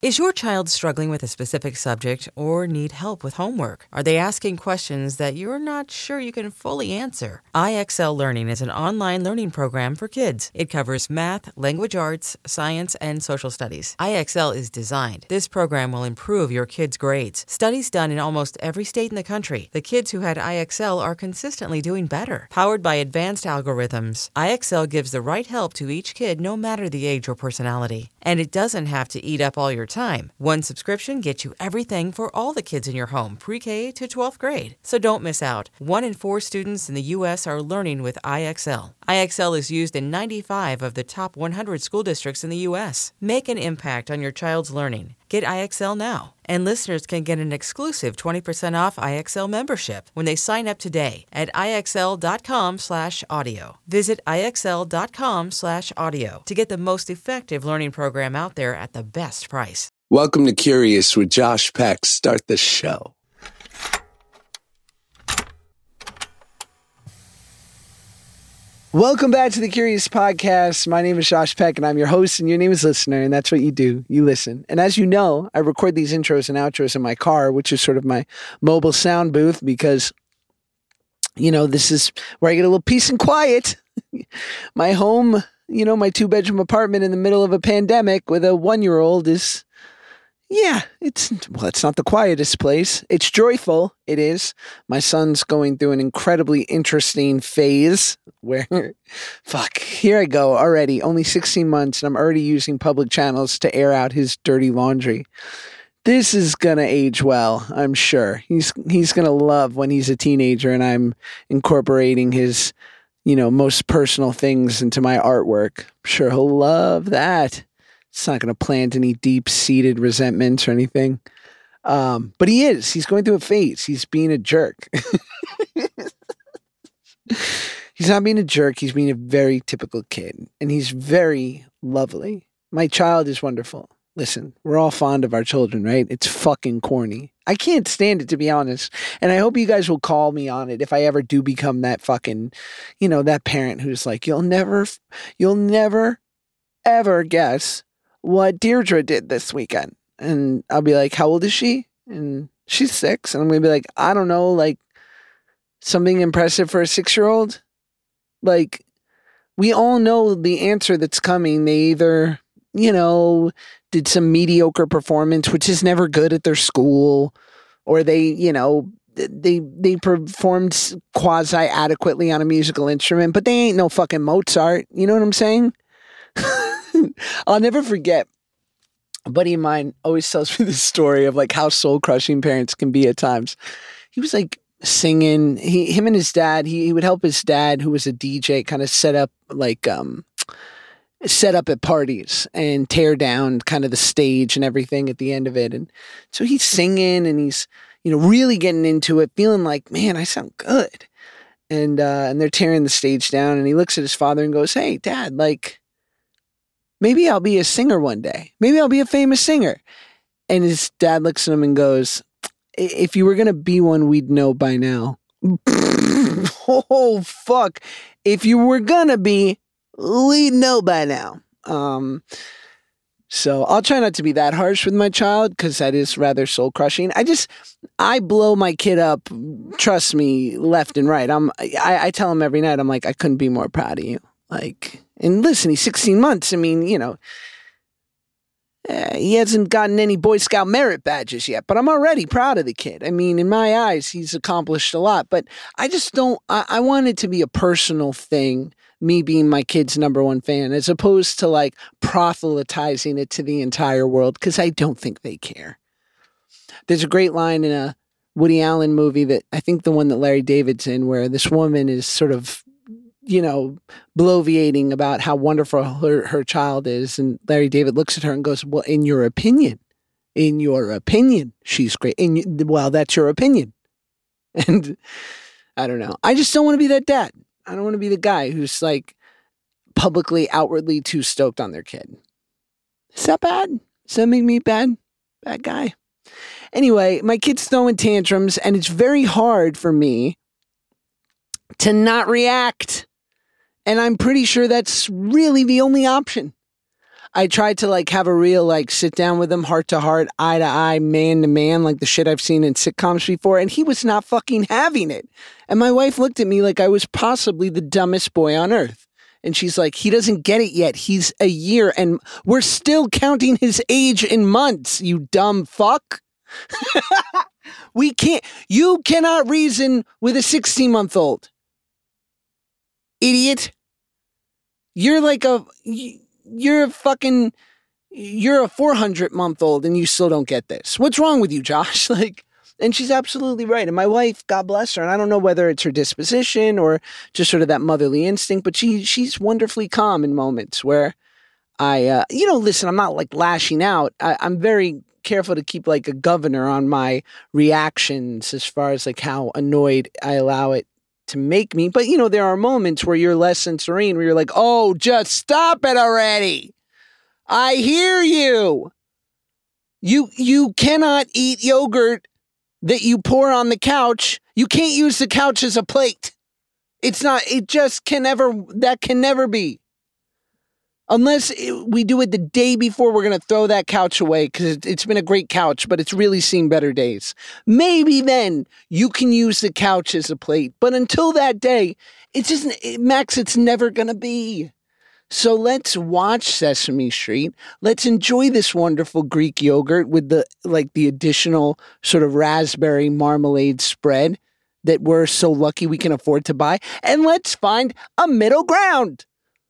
Is your child struggling with a specific subject or need help with homework? Are they asking questions that you're not sure you can fully answer? IXL Learning is an online learning program for kids. It covers math, language arts, science, and social studies. IXL is designed. This program will improve your kids' grades. Studies done in almost every state in the country. The kids who had IXL are consistently doing better. Powered by advanced algorithms, IXL gives the right help to each kid no matter the age or personality. And it doesn't have to eat up all your time. One subscription gets you everything for all the kids in your home, pre-K to 12th grade. So don't miss out. 1 in 4 students in the U.S. are learning with IXL. IXL is used in 95 of the top 100 school districts in the U.S. Make an impact on your child's learning. Get IXL now. And listeners can get an exclusive 20% off IXL membership when they sign up today at IXL.com/audio. Visit IXL.com/audio to get the most effective learning program out there at the best price. Welcome to Curious with Josh Peck. Start the show. Welcome back to the Curious Podcast. My name is Josh Peck, and I'm your host, and your name is Listener, and that's what you do. You listen. And as you know, I record these intros and outros in my car, which is sort of my mobile sound booth, because, you know, this is where I get a little peace and quiet. My home, you know, my 2-bedroom apartment in the middle of a pandemic with a 1-year-old is... yeah, it's not the quietest place. It's joyful. It is. My son's going through an incredibly interesting phase where, here I go already. Only 16 months and I'm already using public channels to air out his dirty laundry. This is going to age well, I'm sure. He's going to love when he's a teenager and I'm incorporating his, you know, most personal things into my artwork. I'm sure he'll love that. It's not going to plant any deep-seated resentments or anything. But he is. He's going through a phase. He's being a jerk. He's not being a jerk. He's being a very typical kid. And he's very lovely. My child is wonderful. Listen, we're all fond of our children, right? It's fucking corny. I can't stand it, to be honest. And I hope you guys will call me on it if I ever do become that fucking, you know, that parent who's like, you'll never, ever guess what Deirdre did this weekend. And I'll be like, how old is she? And she's 6. And I'm going to be like, I don't know, like something impressive for a 6-year-old. Like, we all know the answer that's coming. They either, you know, did some mediocre performance, which is never good at their school, or they, you know, they performed quasi adequately on a musical instrument, but they ain't no fucking Mozart. You know what I'm saying? I'll never forget, a buddy of mine always tells me this story of like how soul-crushing parents can be at times. He was like singing, him and his dad, he would help his dad, who was a DJ, kind of set up at parties and tear down kind of the stage and everything at the end of it. And so he's singing and he's, you know, really getting into it, feeling like, man, I sound good. And they're tearing the stage down, and he looks at his father and goes, hey, Dad, like, maybe I'll be a singer one day. Maybe I'll be a famous singer. And his dad looks at him and goes, if you were going to be one, we'd know by now. Oh, fuck. If you were going to be, we'd know by now. So I'll try not to be that harsh with my child, because that is rather soul crushing. I blow my kid up, trust me, left and right. I tell him every night, I'm like, I couldn't be more proud of you. Like, and listen, he's 16 months. I mean, you know, he hasn't gotten any Boy Scout merit badges yet, but I'm already proud of the kid. I mean, in my eyes, he's accomplished a lot, but I just don't, I want it to be a personal thing, me being my kid's number one fan, as opposed to like proselytizing it to the entire world, because I don't think they care. There's a great line in a Woody Allen movie, that I think the one that Larry David's in, where this woman is sort of, you know, bloviating about how wonderful her child is. And Larry David looks at her and goes, well, in your opinion, she's great. Well, that's your opinion. And I don't know. I just don't want to be that dad. I don't want to be the guy who's like publicly, outwardly too stoked on their kid. Is that bad? Does that make me bad? Bad guy. Anyway, my kid's throwing tantrums, and it's very hard for me to not react. And I'm pretty sure that's really the only option. I tried to like have a real like sit down with him heart to heart, eye to eye, man to man, like the shit I've seen in sitcoms before. And he was not fucking having it. And my wife looked at me like I was possibly the dumbest boy on earth. And she's like, he doesn't get it yet. He's a year and we're still counting his age in months, you dumb fuck. You cannot reason with a 16-month-old. Idiot. You're a 400-month-old and you still don't get this. What's wrong with you, Josh? And she's absolutely right. And my wife, God bless her, and I don't know whether it's her disposition or just sort of that motherly instinct, but she's wonderfully calm in moments where listen, I'm not like lashing out. I'm very careful to keep like a governor on my reactions as far as like how annoyed I allow it to make me. But, there are moments where you're less than serene, where you're like, oh, just stop it already. I hear you. You cannot eat yogurt that you pour on the couch. You can't use the couch as a plate. That can never be. Unless we do it the day before we're going to throw that couch away because it's been a great couch, but it's really seen better days. Maybe then you can use the couch as a plate. But until that day, it's never going to be. So let's watch Sesame Street. Let's enjoy this wonderful Greek yogurt with the additional sort of raspberry marmalade spread that we're so lucky we can afford to buy. And let's find a middle ground.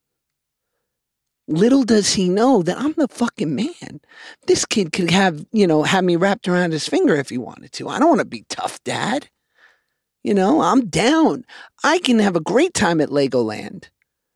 Little does he know that I'm the fucking man. This kid could have me wrapped around his finger if he wanted to. I don't want to be tough, Dad. I'm down. I can have a great time at Legoland.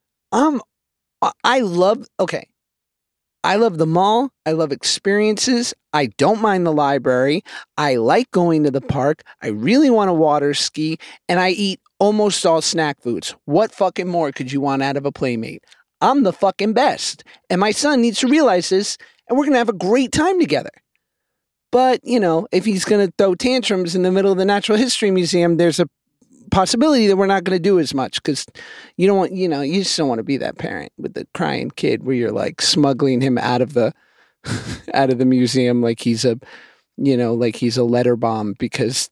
I love the mall. I love experiences. I don't mind the library. I like going to the park. I really want to water ski. And I eat almost all snack foods. What fucking more could you want out of a playmate? I'm the fucking best. And my son needs to realize this, and we're going to have a great time together. But, if he's going to throw tantrums in the middle of the Natural History Museum, there's a possibility that we're not going to do as much because you just don't want to be that parent with the crying kid where you're like smuggling him out of the museum like he's a letter bomb because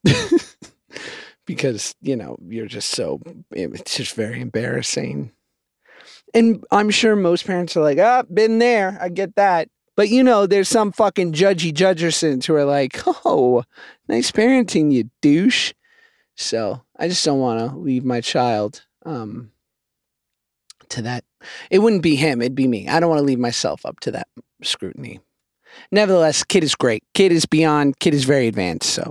you're just it's just very embarrassing. And I'm sure most parents are like, been there. I get that. But, there's some fucking judgy Judgersons who are like, oh, nice parenting, you douche. So I just don't want to leave my child to that. It wouldn't be him. It'd be me. I don't want to leave myself up to that scrutiny. Nevertheless, kid is great. Kid is very advanced. So,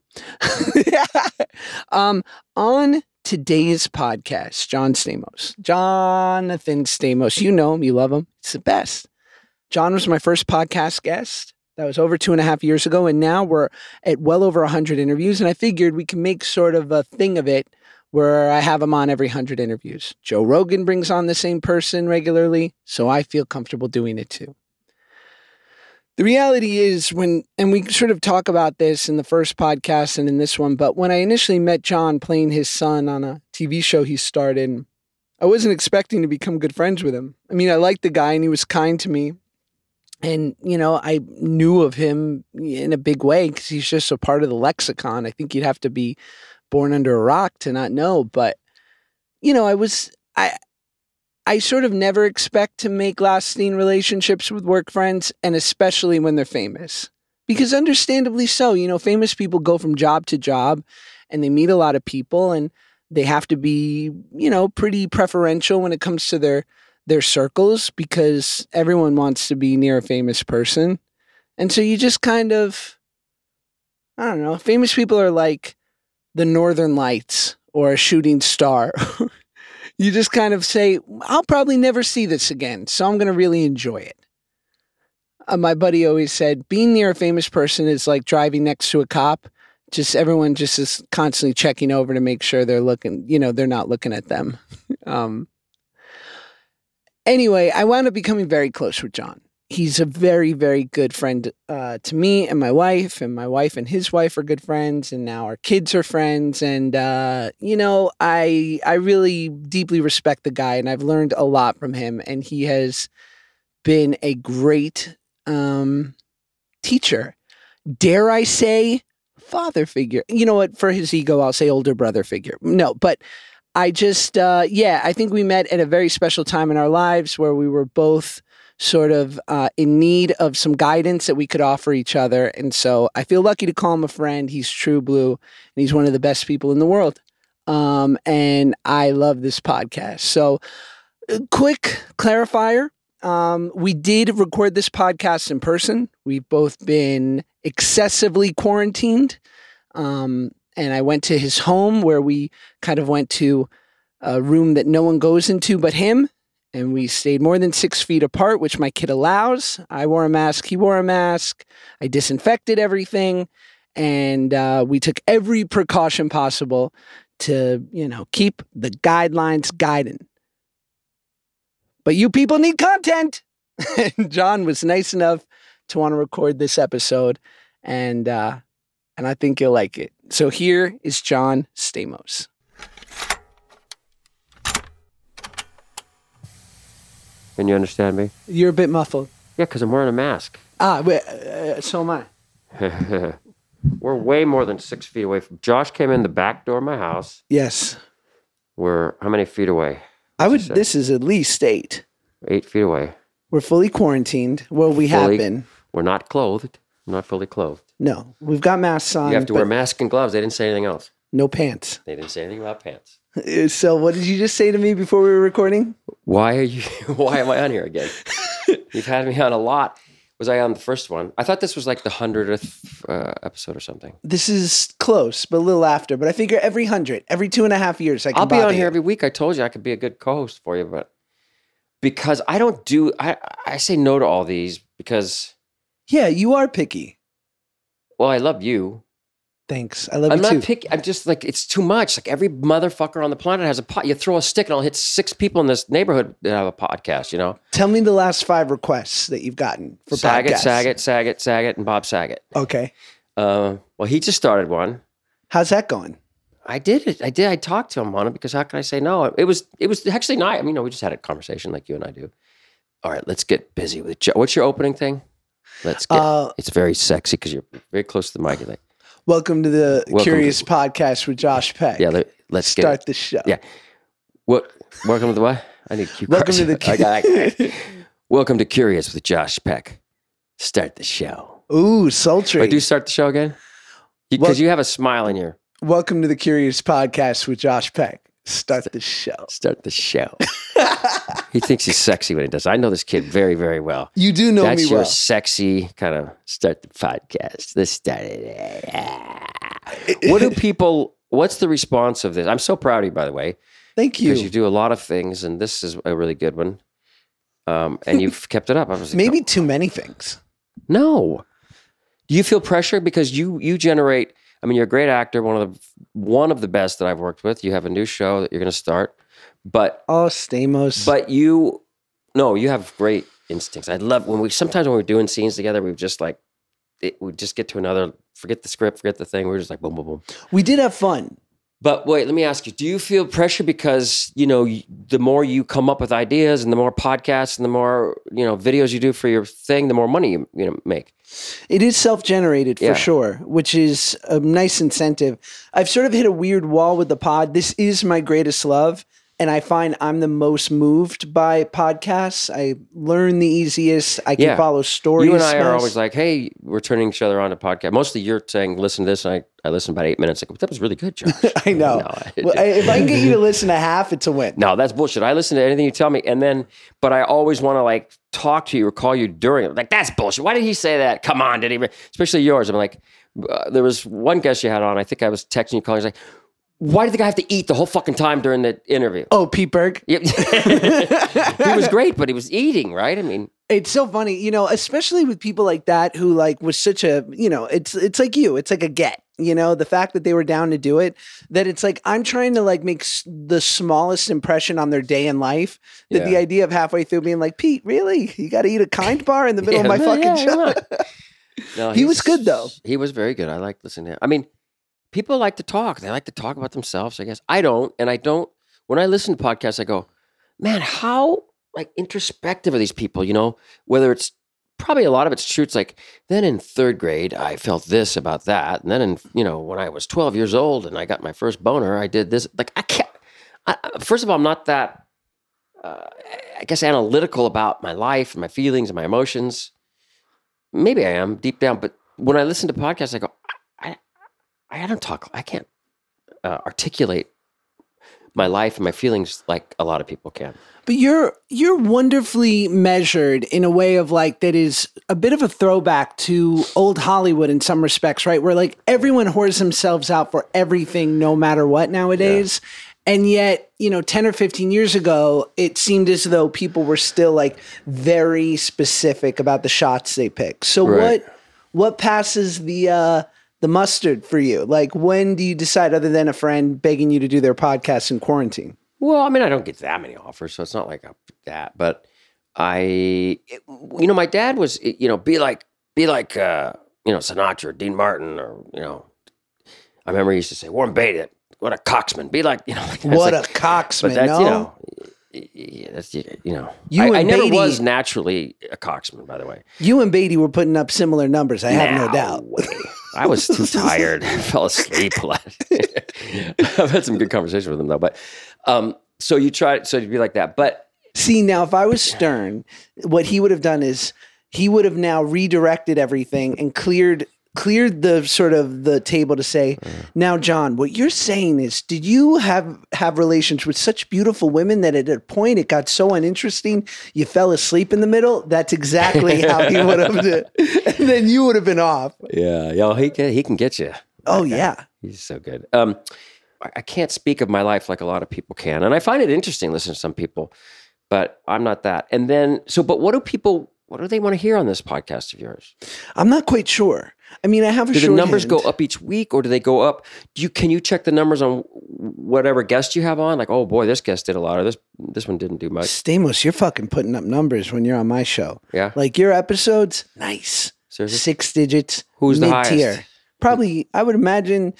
on today's podcast, Jonathan Stamos, you know him, you love him. It's the best. John was my first podcast guest. That was over 2.5 years ago. And now we're at well over 100 interviews. And I figured we can make sort of a thing of it where I have him on every 100 interviews. Joe Rogan brings on the same person regularly. So I feel comfortable doing it too. The reality is and we sort of talk about this in the first podcast and in this one, but when I initially met John playing his son on a TV show he starred in, I wasn't expecting to become good friends with him. I mean, I liked the guy and he was kind to me. And, I knew of him in a big way because he's just a part of the lexicon. I think you'd have to be born under a rock to not know. But, I sort of never expect to make lasting relationships with work friends, and especially when they're famous. Because understandably so, famous people go from job to job and they meet a lot of people and they have to be, pretty preferential when it comes to their circles because everyone wants to be near a famous person. And so you just kind of, I don't know, famous people are like the Northern Lights or a shooting star. You just kind of say, I'll probably never see this again, so I'm going to really enjoy it. My buddy always said, being near a famous person is like driving next to a cop. Everyone just is constantly checking over to make sure they're looking, they're not looking at them. Anyway, I wound up becoming very close with John. He's a very, very good friend to me and my wife and his wife are good friends, and now our kids are friends. And, I really deeply respect the guy, and I've learned a lot from him. And he has been a great teacher. Dare I say father figure? You know what? For his ego, I'll say older brother figure. No, but I just, I think we met at a very special time in our lives where we were both sort of in need of some guidance that we could offer each other. And so I feel lucky to call him a friend. He's true blue, and he's one of the best people in the world. And I love this podcast. So quick clarifier. We did record this podcast in person. We've both been excessively quarantined. And I went to his home where we kind of went to a room that no one goes into but him. And we stayed more than 6 feet apart, which my kid allows. I wore a mask. He wore a mask. I disinfected everything. And we took every precaution possible to, keep the guidelines guiding. But you people need content. John was nice enough to want to record this episode. And I think you'll like it. So here is John Stamos. Can you understand me? You're a bit muffled. Yeah, because I'm wearing a mask. So am I. We're way more than 6 feet away from... Josh came in the back door of my house. Yes. We're how many feet away? This is at least 8. 8 feet away. We're fully quarantined. Well, we have been. We're not clothed. We're not fully clothed. No, we've got masks on. You have to wear masks and gloves. They didn't say anything else. No pants. They didn't say anything about pants. So what did you just say to me before we were recording? Why am I on here again? You've had me on a lot. Was I on the first one? I thought this was like the 100th episode or something. This is close, but a little after. But I figure every 2.5 years I'll be on here every week. I told you I could be a good co-host for you, but because I don't do... I say no to all these because... Yeah, you are picky. Well, I love you. Thanks. I love you too. I'm not picky. I'm just like, it's too much. Like every motherfucker on the planet has a pod. You throw a stick and I'll hit 6 people in this neighborhood that have a podcast, Tell me the last 5 requests that you've gotten for podcasts. Saget, and Bob Saget. Okay. Well, he just started one. How's that going? I did it. I talked to him on it because how can I say no? It was actually nice. I mean, we just had a conversation like you and I do. All right, let's get busy with it. What's your opening thing? Let's get, it's very sexy because you're very close to the mic. You're like, welcome to the Curious Podcast with Josh Peck. Yeah, let's start the show. Yeah. Welcome to the what? I need cue cards. Welcome to the Welcome to Curious with Josh Peck. Start the show. Ooh, sultry. Wait, do you start the show again? Because you have a smile in your... Welcome to the Curious Podcast with Josh Peck. Start the show. Start the show. He thinks he's sexy when he does. I know this kid very, very well. You do know me well. That's your sexy kind of start the podcast. Let's start it. What's the response of this? I'm so proud of you, by the way. Thank you. Because you do a lot of things, and this is a really good one. And you've kept it up. I was like, maybe too many things. No. Do you feel pressure? Because you generate... I mean, you're a great actor, one of the best that I've worked with. You have a new show that you're going to start, but Stamos. But you have great instincts. I love sometimes when we're doing scenes together, we just get to another. Forget the script, forget the thing. We're just like boom, boom, boom. We did have fun. But wait, let me ask you: do you feel pressure because the more you come up with ideas and the more podcasts and the more videos you do for your thing, the more money you make? It is self-generated for sure, which is a nice incentive. I've sort of hit a weird wall with the pod. This is my greatest love, and I find I'm the most moved by podcasts. I learn the easiest. I can follow stories. You and I are always like, hey, we're turning each other on to podcast. Mostly you're saying, listen to this, and I listen about 8 minutes. Like, that was really good, Josh. I know. If I can get you to listen to half, it's a win. No, that's bullshit. I listen to anything you tell me, but I always want to talk to you or call you during it. Like, that's bullshit. Why did he say that? Come on, did he? Especially yours. I'm like, there was one guest you had on. I think I was texting you, calling. He's like, why did the guy have to eat the whole fucking time during the interview? Oh, Pete Berg. Yep. He was great, but he was eating, right? I mean, it's so funny, especially with people like that who was such a, it's like you. It's like a get. The fact that they were down to do it, that it's like, I'm trying to make the smallest impression on their day in life, that the idea of halfway through being like, Pete, really? You got to eat a Kind bar in the middle of my fucking show? No, he was good though. He was very good. I liked listening to him. I mean, people like to talk. They like to talk about themselves, I guess. I don't. And I don't, when I listen to podcasts, I go, man, how like introspective of these people, whether it's probably a lot of it's true. It's like, then in third grade, I felt this about that. And then when I was 12 years old and I got my first boner, I did this. Like, I can't, first of all, I'm not that, I guess, analytical about my life and my feelings and my emotions. Maybe I am deep down, but when I listen to podcasts, I go, I don't talk, I can't articulate my life and my feelings like a lot of people can. But you're wonderfully measured in a way of like that is a bit of a throwback to old Hollywood in some respects, right? Where like everyone whores themselves out for everything, no matter what nowadays. Yeah. And yet, 10 or 15 years ago, it seemed as though people were still like very specific about the shots they pick. So right. what passes the mustard for you? Like, when do you decide, other than a friend begging you to do their podcast in quarantine? Well, I mean, I don't get that many offers, so it's not like that. But my dad was, be like, Sinatra, Dean Martin, or I remember he used to say, Warren Beatty, what a coxman, be like, what a coxman. But that's, that's I never Beatty, was naturally a coxman, by the way. You and Beatty were putting up similar numbers. I have no doubt. I was too tired. I fell asleep a lot. I've had some good conversation with him though. But so you'd be like that. But see, now if I was Stern, what he would have done is he would have now redirected everything and cleared the sort of the table to say, now, John, what you're saying is, did you have relations with such beautiful women that at a point it got so uninteresting you fell asleep in the middle? That's exactly how he would have did. And then you would have been off. Yeah. He can get you. Oh, yeah. He's so good. I can't speak of my life like a lot of people can. And I find it interesting listening to some people, but I'm not that. And then, but what do they want to hear on this podcast of yours? I'm not quite sure. I mean, I have a shorthand. Do the numbers go up each week, or do they go up? Can you check the numbers on whatever guest you have on? Like, oh boy, this guest did a lot, or this one didn't do much. Stamos, you're fucking putting up numbers when you're on my show. Yeah. Like your episodes, nice. Seriously? 6 digits. Who's the mid-tier. highest? Probably, I would imagine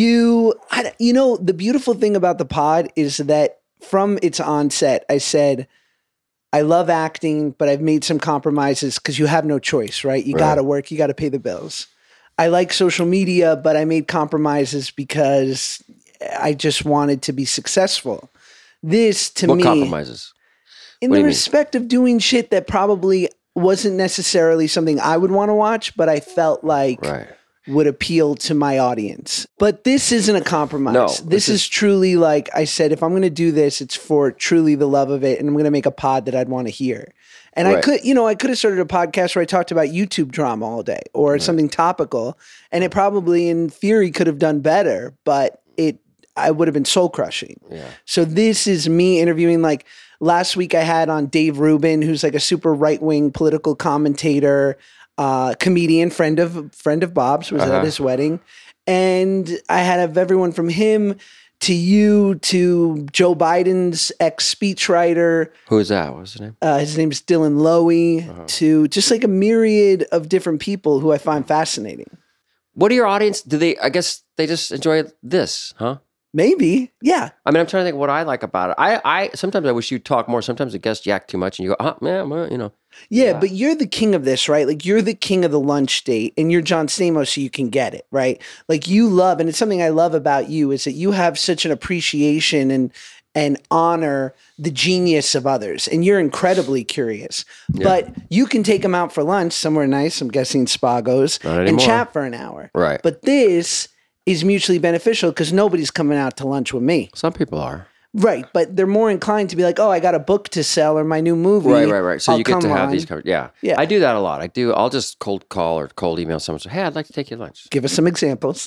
the beautiful thing about the pod is that from its onset, I said, I love acting, but I've made some compromises because you have no choice, right? You got to work, you got to pay the bills. I like social media, but I made compromises because I just wanted to be successful. This, to me... What compromises? In the respect of doing shit that probably wasn't necessarily something I would want to watch, but I felt like would appeal to my audience. But this isn't a compromise. No, this is truly like I said, if I'm going to do this, it's for truly the love of it, and I'm going to make a pod that I'd want to hear. And I could have started a podcast where I talked about YouTube drama all day or something topical, and it probably in theory could have done better, but I would have been soul crushing. Yeah. So this is me interviewing, like last week I had on Dave Rubin, who's like a super right-wing political commentator, comedian, friend of Bob's, was at his wedding. And I had everyone from him to you, to Joe Biden's ex-speechwriter. Who is that? What's his name? His name is Dylan Lowy, to just like a myriad of different people who I find fascinating. What do your audience, I guess they just enjoy this, huh? Maybe, yeah. I mean, I'm trying to think what I like about it. I sometimes I wish you'd talk more. Sometimes the guests yak too much and you go, man, well, Yeah, but you're the king of this, right? Like you're the king of the lunch date and you're John Stamos, so you can get it, right? Like you love, and it's something I love about you, is that you have such an appreciation and honor the genius of others. And you're incredibly curious. Yeah. But you can take them out for lunch somewhere nice, I'm guessing Spago's, and chat for an hour. Right. But this is mutually beneficial because nobody's coming out to lunch with me. Some people are. Right, but they're more inclined to be like, oh, I got a book to sell or my new movie. Right. So you get to have these conversations. Yeah. I do that a lot. I'll just cold call or cold email someone and say, hey, I'd like to take you to lunch. Give us some examples.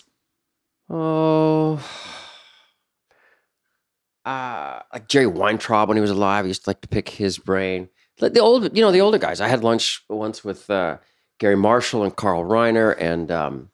Oh, like Jerry Weintraub when he was alive. I used to like to pick his brain. Like the older guys. I had lunch once with Gary Marshall and Carl Reiner and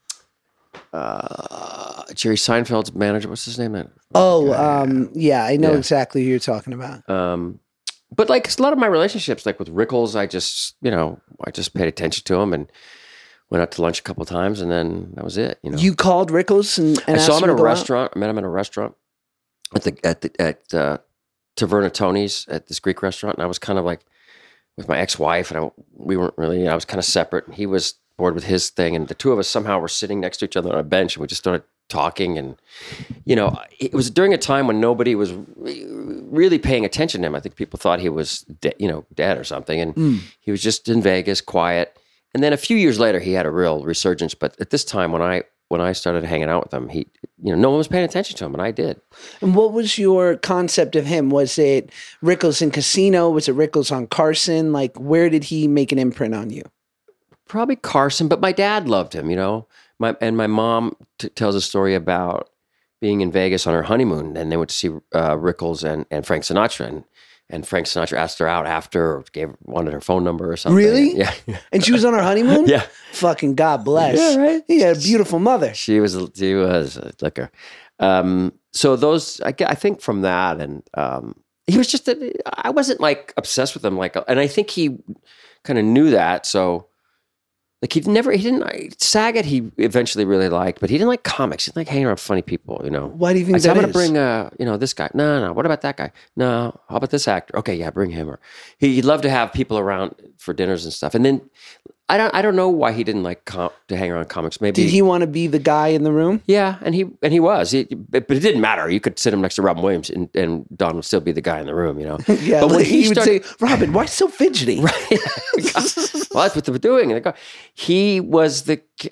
Jerry Seinfeld's manager. What's his name? Yeah, I know exactly who you're talking about. But like a lot of my relationships, like with Rickles, I just paid attention to him and went out to lunch a couple of times, and then that was it. You called Rickles and I saw him at a restaurant. I met him at a restaurant at Taverna Tony's at this Greek restaurant, and I was kind of like with my ex-wife, and we weren't really. I was kind of separate, and he was bored with his thing, and the two of us somehow were sitting next to each other on a bench, and we just started talking. And it was during a time when nobody was really paying attention to him. I think people thought he was dead or something, and he was just in Vegas, quiet. And then a few years later, he had a real resurgence. But at this time, when I started hanging out with him, he, no one was paying attention to him, and I did. And what was your concept of him? Was it Rickles in Casino? Was it Rickles on Carson? Like, where did he make an imprint on you? Probably Carson, but my dad loved him, My mom tells a story about being in Vegas on her honeymoon, and they went to see Rickles and Frank Sinatra, and Frank Sinatra asked her out after, or wanted her phone number or something. Really? Yeah. And she was on her honeymoon? Yeah. Fucking God bless. Yeah, right. He had a beautiful mother. She was a liquor. So those, I think from that, and he was just, I wasn't like obsessed with him, and I think he kind of knew that. So like Saget he eventually really liked, but he didn't like comics. He didn't like hanging around funny people, Why do you think I said, that I'm going to bring, this guy. No. What about that guy? No. How about this actor? Okay, yeah, bring him. Or he'd love to have people around for dinners and stuff. And then I don't know why he didn't like to hang around comics. Maybe did he want to be the guy in the room? Yeah, and he was. But it didn't matter. You could sit him next to Robin Williams, and Don would still be the guy in the room. Yeah, but when he would say, "Robin, why so fidgety?" Right. Well, that's what they were doing. And he was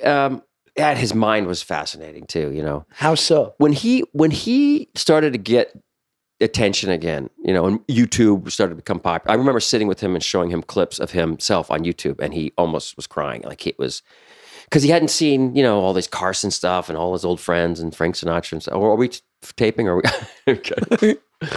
his mind was fascinating too. How so? When he started to get attention again, and YouTube started to become popular. I remember sitting with him and showing him clips of himself on YouTube, and he almost was crying. Like it was because he hadn't seen, all this Carson stuff and all his old friends and Frank Sinatra and stuff. Or are we taping? Or are we? Okay.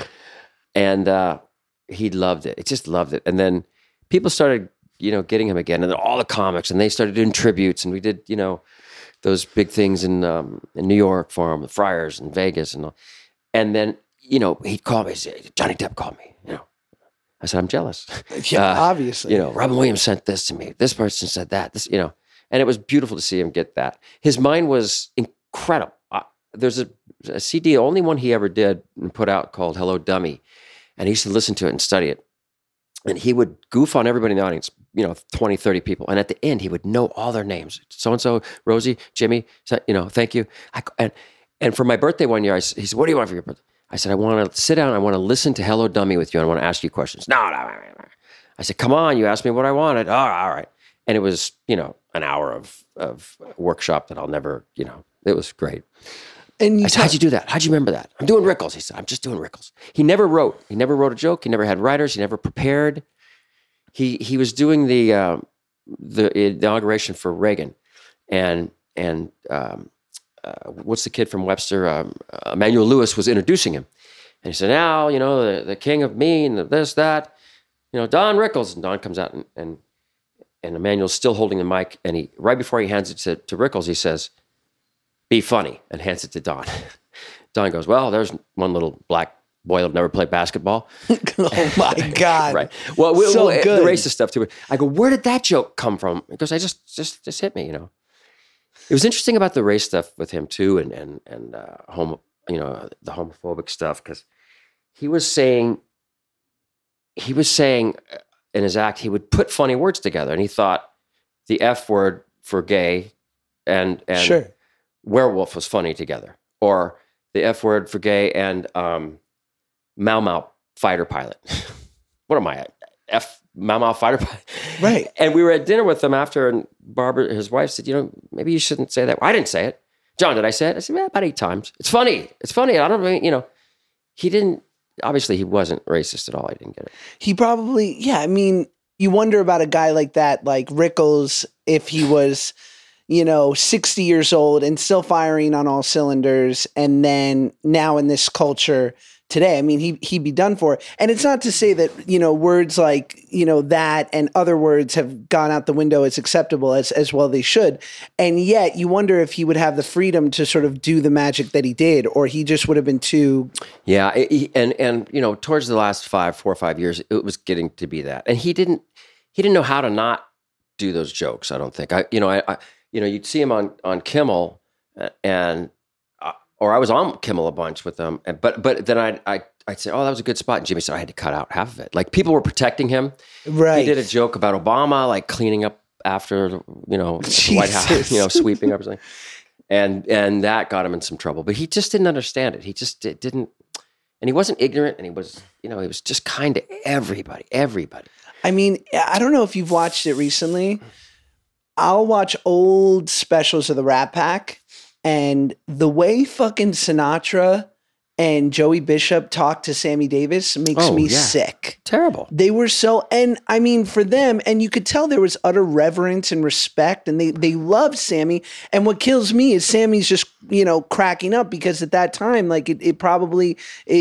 And he loved it. He just loved it. And then people started, getting him again, and then all the comics, and they started doing tributes, and we did, those big things in New York for him, the Friars in Vegas, and all. And then, he'd call me. Johnny Depp called me. I said, I'm jealous. Yeah, obviously. Robin Williams sent this to me. This person said that. This, and it was beautiful to see him get that. His mind was incredible. There's a CD, the only one he ever did and put out called Hello Dummy, and he used to listen to it and study it. And he would goof on everybody in the audience, 20, 30 people. And at the end, he would know all their names. So-and-so, Rosie, Jimmy, thank you. And for my birthday one year, he said, what do you want for your birthday? I said, I want to sit down. I want to listen to Hello Dummy with you. And I want to ask you questions. No. I said, come on. You asked me what I wanted. Oh, all right. And it was, an hour of workshop that I'll never, it was great. And I said, how'd you do that? How'd you remember that? I'm doing Rickles. He said, I'm just doing Rickles. He never wrote. He never wrote a joke. He never had writers. He never prepared. He was doing the inauguration for Reagan. And what's the kid from Webster? Emmanuel Lewis was introducing him. And he said, now, the king of mean, this, that, Don Rickles. And Don comes out and Emmanuel's still holding the mic. And right before he hands it to Rickles, he says, be funny, and hands it to Don. Don goes, well, there's one little black boy that'll never play basketball. Oh my God. Right. Well, good. The racist stuff too. I go, where did that joke come from? Because I just hit me, It was interesting about the race stuff with him too, and the homophobic stuff, because he was saying in his act, he would put funny words together, and he thought the F word for gay and sure. werewolf was funny together, or the F word for gay and Mau Mau fighter pilot. What am I? Mau Mau fighter pilot? Right. And we were at dinner with him after, and Barbara, his wife, said, maybe you shouldn't say that. I didn't say it. John, did I say it? I said, about 8 times. It's funny. I don't mean, he didn't, obviously he wasn't racist at all. He didn't get it. He probably, you wonder about a guy like that, like Rickles, if he was, 60 years old and still firing on all cylinders. And then now in this culture today, I mean, he'd be done for. And it's not to say that, words like, that and other words have gone out the window as acceptable as well they should. And yet you wonder if he would have the freedom to sort of do the magic that he did, or he just would have been too. Yeah. And towards the last 4 or 5 years, it was getting to be that. And he didn't know how to not do those jokes. I don't think you'd see him on Kimmel, and or I was on Kimmel a bunch with them. But then I'd say, oh, that was a good spot. And Jimmy said, I had to cut out half of it. Like people were protecting him. Right. He did a joke about Obama, like cleaning up after, the White House, sweeping up or something. And that got him in some trouble. But he just didn't understand it. He just didn't. And he wasn't ignorant. And he was just kind to everybody. I mean, I don't know if you've watched it recently. I'll watch old specials of the Rat Pack. And the way fucking Sinatra and Joey Bishop talked to Sammy Davis makes me sick. Terrible. They were so, and I mean, for them, and you could tell there was utter reverence and respect, and they loved Sammy. And what kills me is Sammy's just, cracking up because at that time, like he probably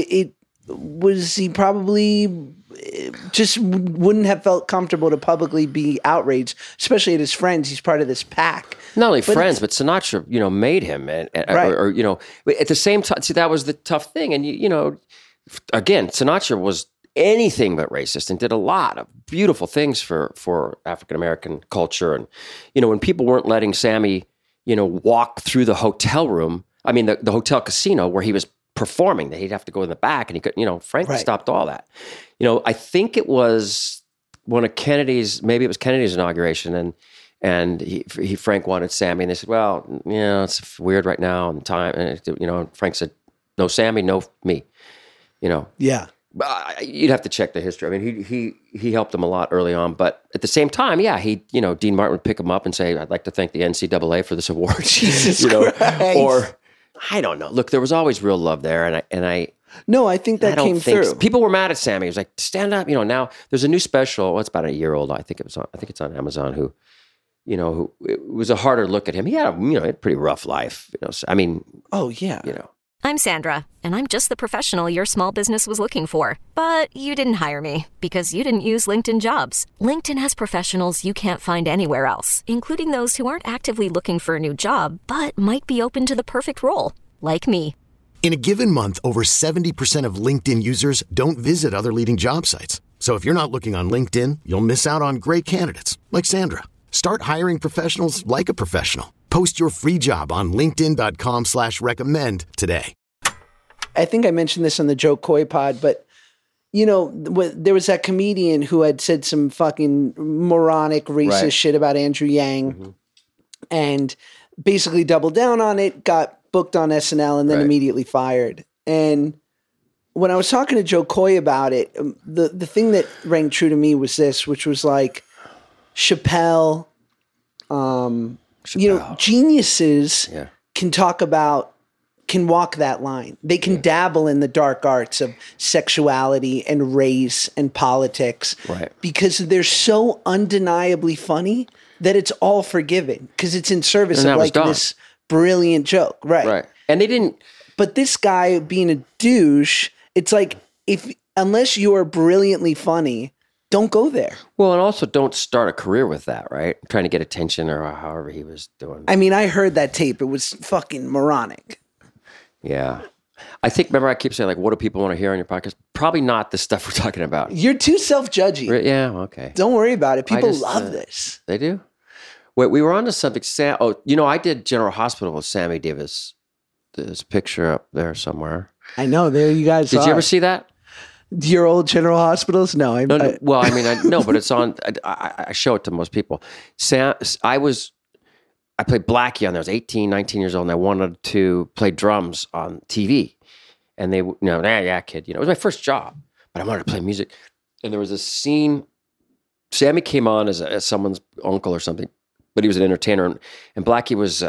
just wouldn't have felt comfortable to publicly be outraged, especially at his friends. He's part of this pack. Not only friends, but Sinatra, made him, right. or at the same time. See, that was the tough thing, and again, Sinatra was anything but racist and did a lot of beautiful things for African American culture. And when people weren't letting Sammy, walk through the hotel room, I mean the hotel casino where he was performing, that he'd have to go in the back, and he could, Frank stopped all that. I think it was one of Kennedy's, maybe it was Kennedy's inauguration, and Frank wanted Sammy, and they said, well, it's weird right now and time, and Frank said, no Sammy, no me, Yeah. You'd have to check the history. I mean, he helped him a lot early on, but at the same time, Dean Martin would pick him up and say, I'd like to thank the NCAA for this award. Jesus Christ. Or I don't know. Look, there was always real love there, and I. No, I think that came through. People were mad at Sammy. He was like, "Stand up!" Now there's a new special. Well, it's about a year old. I think it's on Amazon. Who it was a harder look at him. He had a pretty rough life. So, I mean, oh yeah. I'm Sandra, and I'm just the professional your small business was looking for. But you didn't hire me because you didn't use LinkedIn Jobs. LinkedIn has professionals you can't find anywhere else, including those who aren't actively looking for a new job, but might be open to the perfect role, like me. In a given month, over 70% of LinkedIn users don't visit other leading job sites. So if you're not looking on LinkedIn, you'll miss out on great candidates like Sandra. Start hiring professionals like a professional. Post your free job on linkedin.com/recommend today. I think I mentioned this on the Joe Coy pod, but there was that comedian who had said some fucking moronic racist shit about Andrew Yang and basically doubled down on it, got booked on SNL, and then immediately fired. And when I was talking to Joe Coy about it, the thing that rang true to me was this, which was like Chappelle. Geniuses can walk that line. They can dabble in the dark arts of sexuality and race and politics because they're so undeniably funny that it's all forgiven because it's in service of like this brilliant joke. Right. And they didn't. But this guy being a douche, it's like unless you are brilliantly funny, don't go there. Well, and also don't start a career with that, right? Trying to get attention or however he was doing. I mean, I heard that tape. It was fucking moronic. Yeah. I think, remember I keep saying, like, what do people want to hear on your podcast? Probably not the stuff we're talking about. You're too self-judgy. Yeah, okay. Don't worry about it. People love this. They do? Wait, we were on the subject. I did General Hospital with Sammy Davis. There's a picture up there somewhere. I know. There you guys Did you ever see that? Your old General Hospitals? No. Well, I mean, no, but it's on. I show it to most people. I played Blackie on there. I was 18, 19 years old, and I wanted to play drums on TV. And they, kid, it was my first job, but I wanted to play music. And there was a scene. Sammy came on as someone's uncle or something, but he was an entertainer, and Blackie was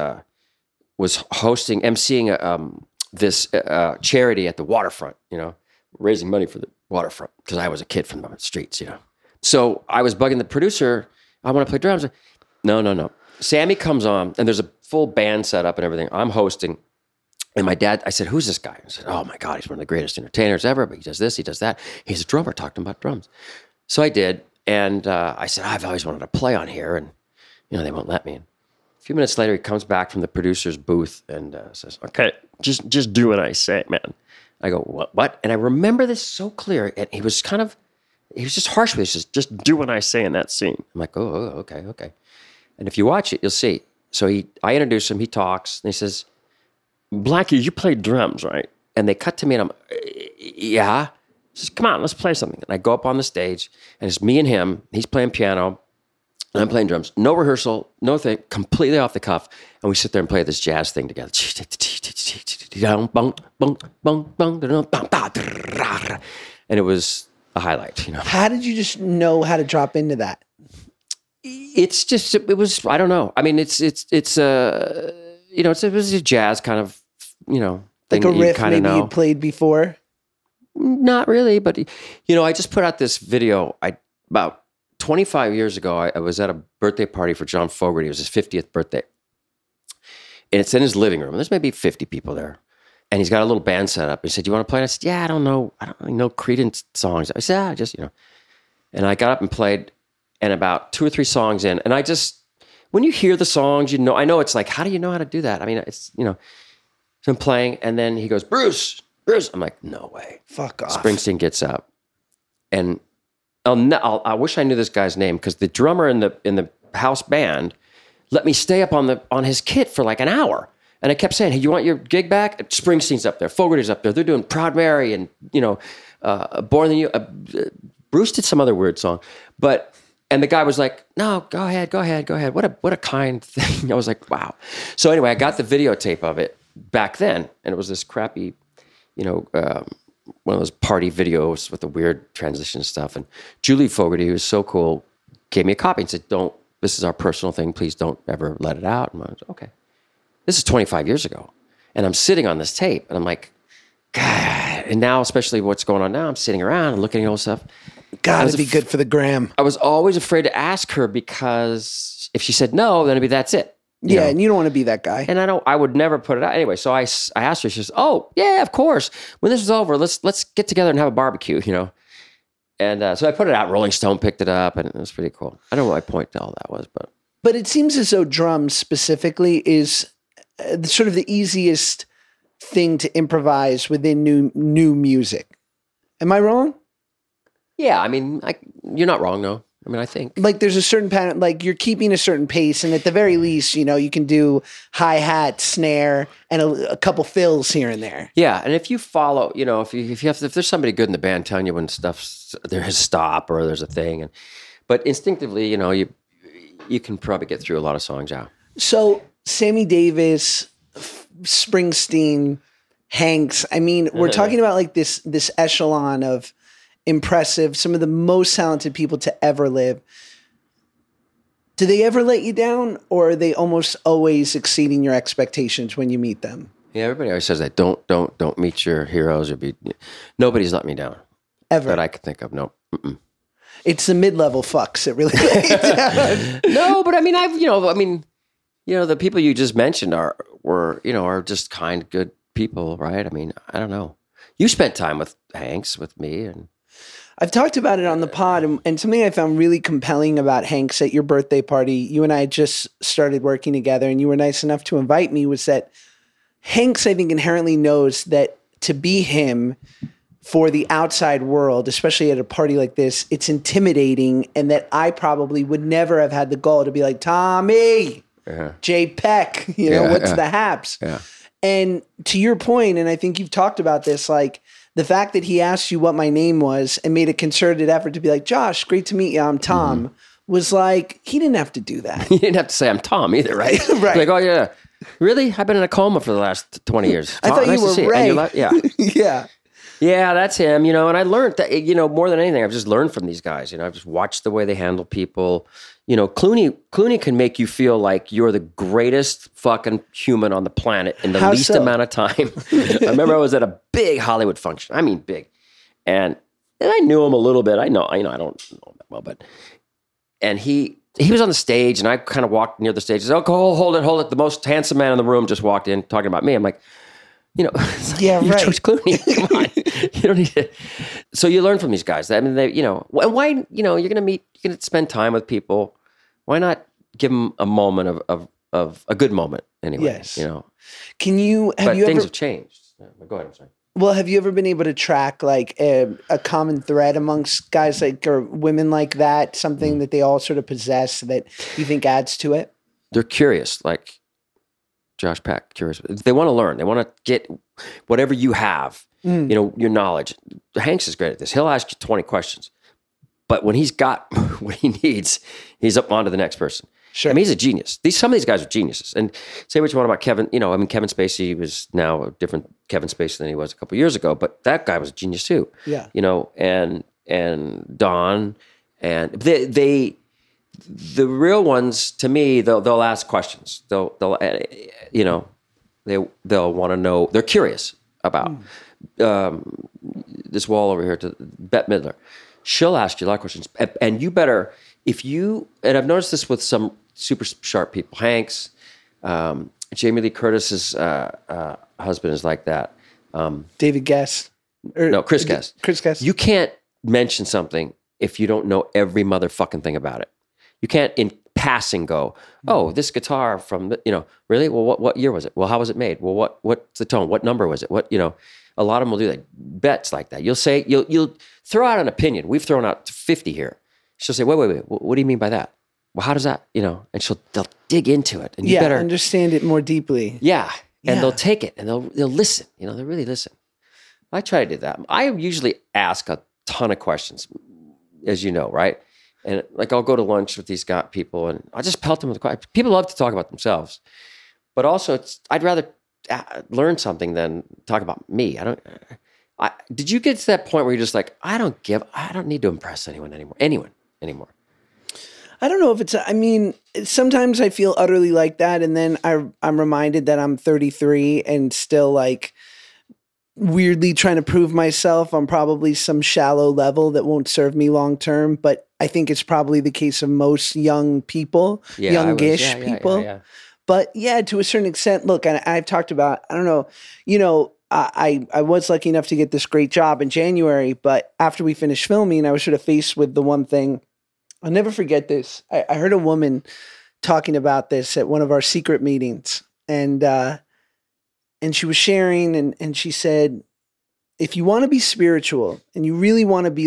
emceeing this charity at the waterfront, raising money for the waterfront because I was a kid from the streets, So I was bugging the producer. I want to play drums. No. Sammy comes on, and there's a full band set up and everything. I'm hosting, and my dad, I said, "Who's this guy?" I said, "Oh my God, he's one of the greatest entertainers ever. But he does this, he does that. He's a drummer." Talked to him about drums. So I did, and I said, "I've always wanted to play on here," and they won't let me. And a few minutes later, he comes back from the producer's booth and says, "Okay, just do what I say, man." I go, "What?" And I remember this so clear. And he was just harsh with me. He says, "Just do what I say in that scene." I'm like, "Oh, okay." And if you watch it, you'll see. So I introduce him. He talks, and he says, Blackie, you play drums, right? And they cut to me and I'm, yeah. He says, come on, let's play something. And I go up on the stage and it's me and him. He's playing piano and I'm playing drums. No rehearsal, no thing, completely off the cuff. And we sit there and play this jazz thing together. And it was a highlight, you know. How did you just know how to drop into that? It's just, it was, I don't know. I mean, it was a jazz kind of, you know, thing Like a that you riff kind of maybe know. you played before? Not really, but, you know, I just put out this video. About 25 years ago, I was at a birthday party for John Fogerty. It was his 50th birthday. And it's in his living room. There's maybe 50 people there. And he's got a little band set up. He said, you want to play? And I said, yeah, I don't know. I don't really know Creedence songs. I said, yeah, just, you know. And I got up and played. And about 2 or 3 songs in, and I just, when you hear the songs, you know, I know it's like, how do you know how to do that? I mean, it's, you know, so I'm playing, and then he goes, Bruce. I'm like, no way. Fuck off. Springsteen gets up, and I wish I knew this guy's name because the drummer in the house band let me stay up on his kit for like an hour, and I kept saying, hey, you want your gig back? Springsteen's up there, Fogerty's up there, they're doing Proud Mary, and you know, Born in the U. Bruce did some other weird song, but. And the guy was like, no, go ahead. What a kind thing. I was like, wow. So anyway, I got the videotape of it back then. And it was this crappy, you know, one of those party videos with the weird transition stuff. And Julie Fogerty, who was so cool, gave me a copy and said, this is our personal thing. Please don't ever let it out. And I was okay. This is 25 years ago. And I'm sitting on this tape and I'm like, God. And now, especially what's going on now, I'm sitting around and looking at all this stuff. Gotta be good for the gram. I was always afraid to ask her because if she said no, then it'd be that's it. You know? And you don't want to be that guy. And I would never put it out anyway. So I asked her. She says, "Oh yeah, of course. When this is over, let's get together and have a barbecue." You know. And so I put it out. Rolling Stone picked it up, and it was pretty cool. I don't know what my point to all that was, but it seems as though drums specifically is sort of the easiest thing to improvise within new music. Am I wrong? Yeah, I mean, you're not wrong, no. I mean, I think. Like there's a certain pattern, like you're keeping a certain pace, and at the very least, you know, you can do hi-hat, snare, and a couple fills here and there. Yeah, and if you follow, you know, if there's somebody good in the band telling you when there's a stop or there's a thing, but instinctively, you know, you can probably get through a lot of songs, yeah. So Sammy Davis, Springsteen, Hanks, I mean, we're talking about like this echelon of impressive, some of the most talented people to ever live. Do they ever let you down, or are they almost always exceeding your expectations when you meet them? Yeah, everybody always says that. Don't meet your heroes or be. Nobody's let me down Ever that I could think of. No, it's the mid-level fucks that really lay it down. No, but I mean, the people you just mentioned are just kind, good people, right? I mean, I don't know. You spent time with Hanks, with me, and. I've talked about it on the pod, and something I found really compelling about Hanks at your birthday party, you and I had just started working together, and you were nice enough to invite me, was that Hanks, I think, inherently knows that to be him for the outside world, especially at a party like this, it's intimidating, and that I probably would never have had the goal to be like, Tommy, Jay Peck, what's the haps? Yeah. And to your point, and I think you've talked about this, like, the fact that he asked you what my name was and made a concerted effort to be like, Josh, great to meet you, I'm Tom, was like, he didn't have to do that. He didn't have to say I'm Tom either, right? Right. Like, oh yeah, really? I've been in a coma for the last 20 years. I thought nice you were Ray. Yeah. Yeah. Yeah, that's him, and I learned that, more than anything, I've just learned from these guys, I've just watched the way they handle people. Clooney can make you feel like you're the greatest fucking human on the planet in the least amount of time. I remember I was at a big Hollywood function. I mean, big. And I knew him a little bit. I don't know him that well, and he was on the stage, and I kind of walked near the stage. He said, "Oh, hold it. The most handsome man in the room just walked in talking about me." I'm like, yeah, you're right. George Clooney. Come on. You don't need it. So you learn from these guys. I mean, why, you're going to spend time with people. Why not give them a moment of a good moment anyway? Yes. Things have changed. Go ahead. I'm sorry. Well, have you ever been able to track like a common thread amongst guys like, or women like that, something that they all sort of possess that you think adds to it? They're curious, like Josh Peck, curious. They want to learn. They want to get whatever you have, your knowledge. Hanks is great at this. He'll ask you 20 questions, but when he's got what he needs, he's up on to the next person. Sure. I mean, he's a genius. Some of these guys are geniuses. And say what you want about Kevin. Kevin Spacey was now a different Kevin Spacey than he was a couple years ago, but that guy was a genius too. Yeah. And Don, and the real ones, to me, they'll ask questions. They'll want to know. They're curious about this wall over here to Bette Midler. She'll ask you a lot of questions, and you better, and I've noticed this with some super sharp people. Hanks, Jamie Lee Curtis's husband is like that. David Guest. Chris Guest. Chris Guest. You can't mention something if you don't know every motherfucking thing about it. You can't in passing go, oh, this guitar from really? Well, what year was it? Well, how was it made? Well, what's the tone? What number was it? A lot of them will do that. Bet's like that. You'll say, you'll throw out an opinion. We've thrown out 50 here. She'll say, wait. What do you mean by that? Well, how does that, and they'll dig into it. And you better understand it more deeply. Yeah. And they'll take it and they'll listen. They'll really listen. I try to do that. I usually ask a ton of questions, as you know, right? And I'll go to lunch with these people and I just pelt them with questions. People love to talk about themselves, but also I'd rather learn something than talk about me. Did you get to that point where you're just like, I don't need to impress anyone anymore? I don't know if sometimes I feel utterly like that. And then I'm reminded that I'm 33 and still weirdly trying to prove myself on probably some shallow level that won't serve me long term. But I think it's probably the case of most young people, youngish people. Yeah. But to a certain extent, look, I've talked about, I don't know, I was lucky enough to get this great job in January, but after we finished filming, I was sort of faced with the one thing. I'll never forget this. I heard a woman talking about this at one of our secret meetings, and she was sharing, and she said, if you want to be spiritual and you really want to be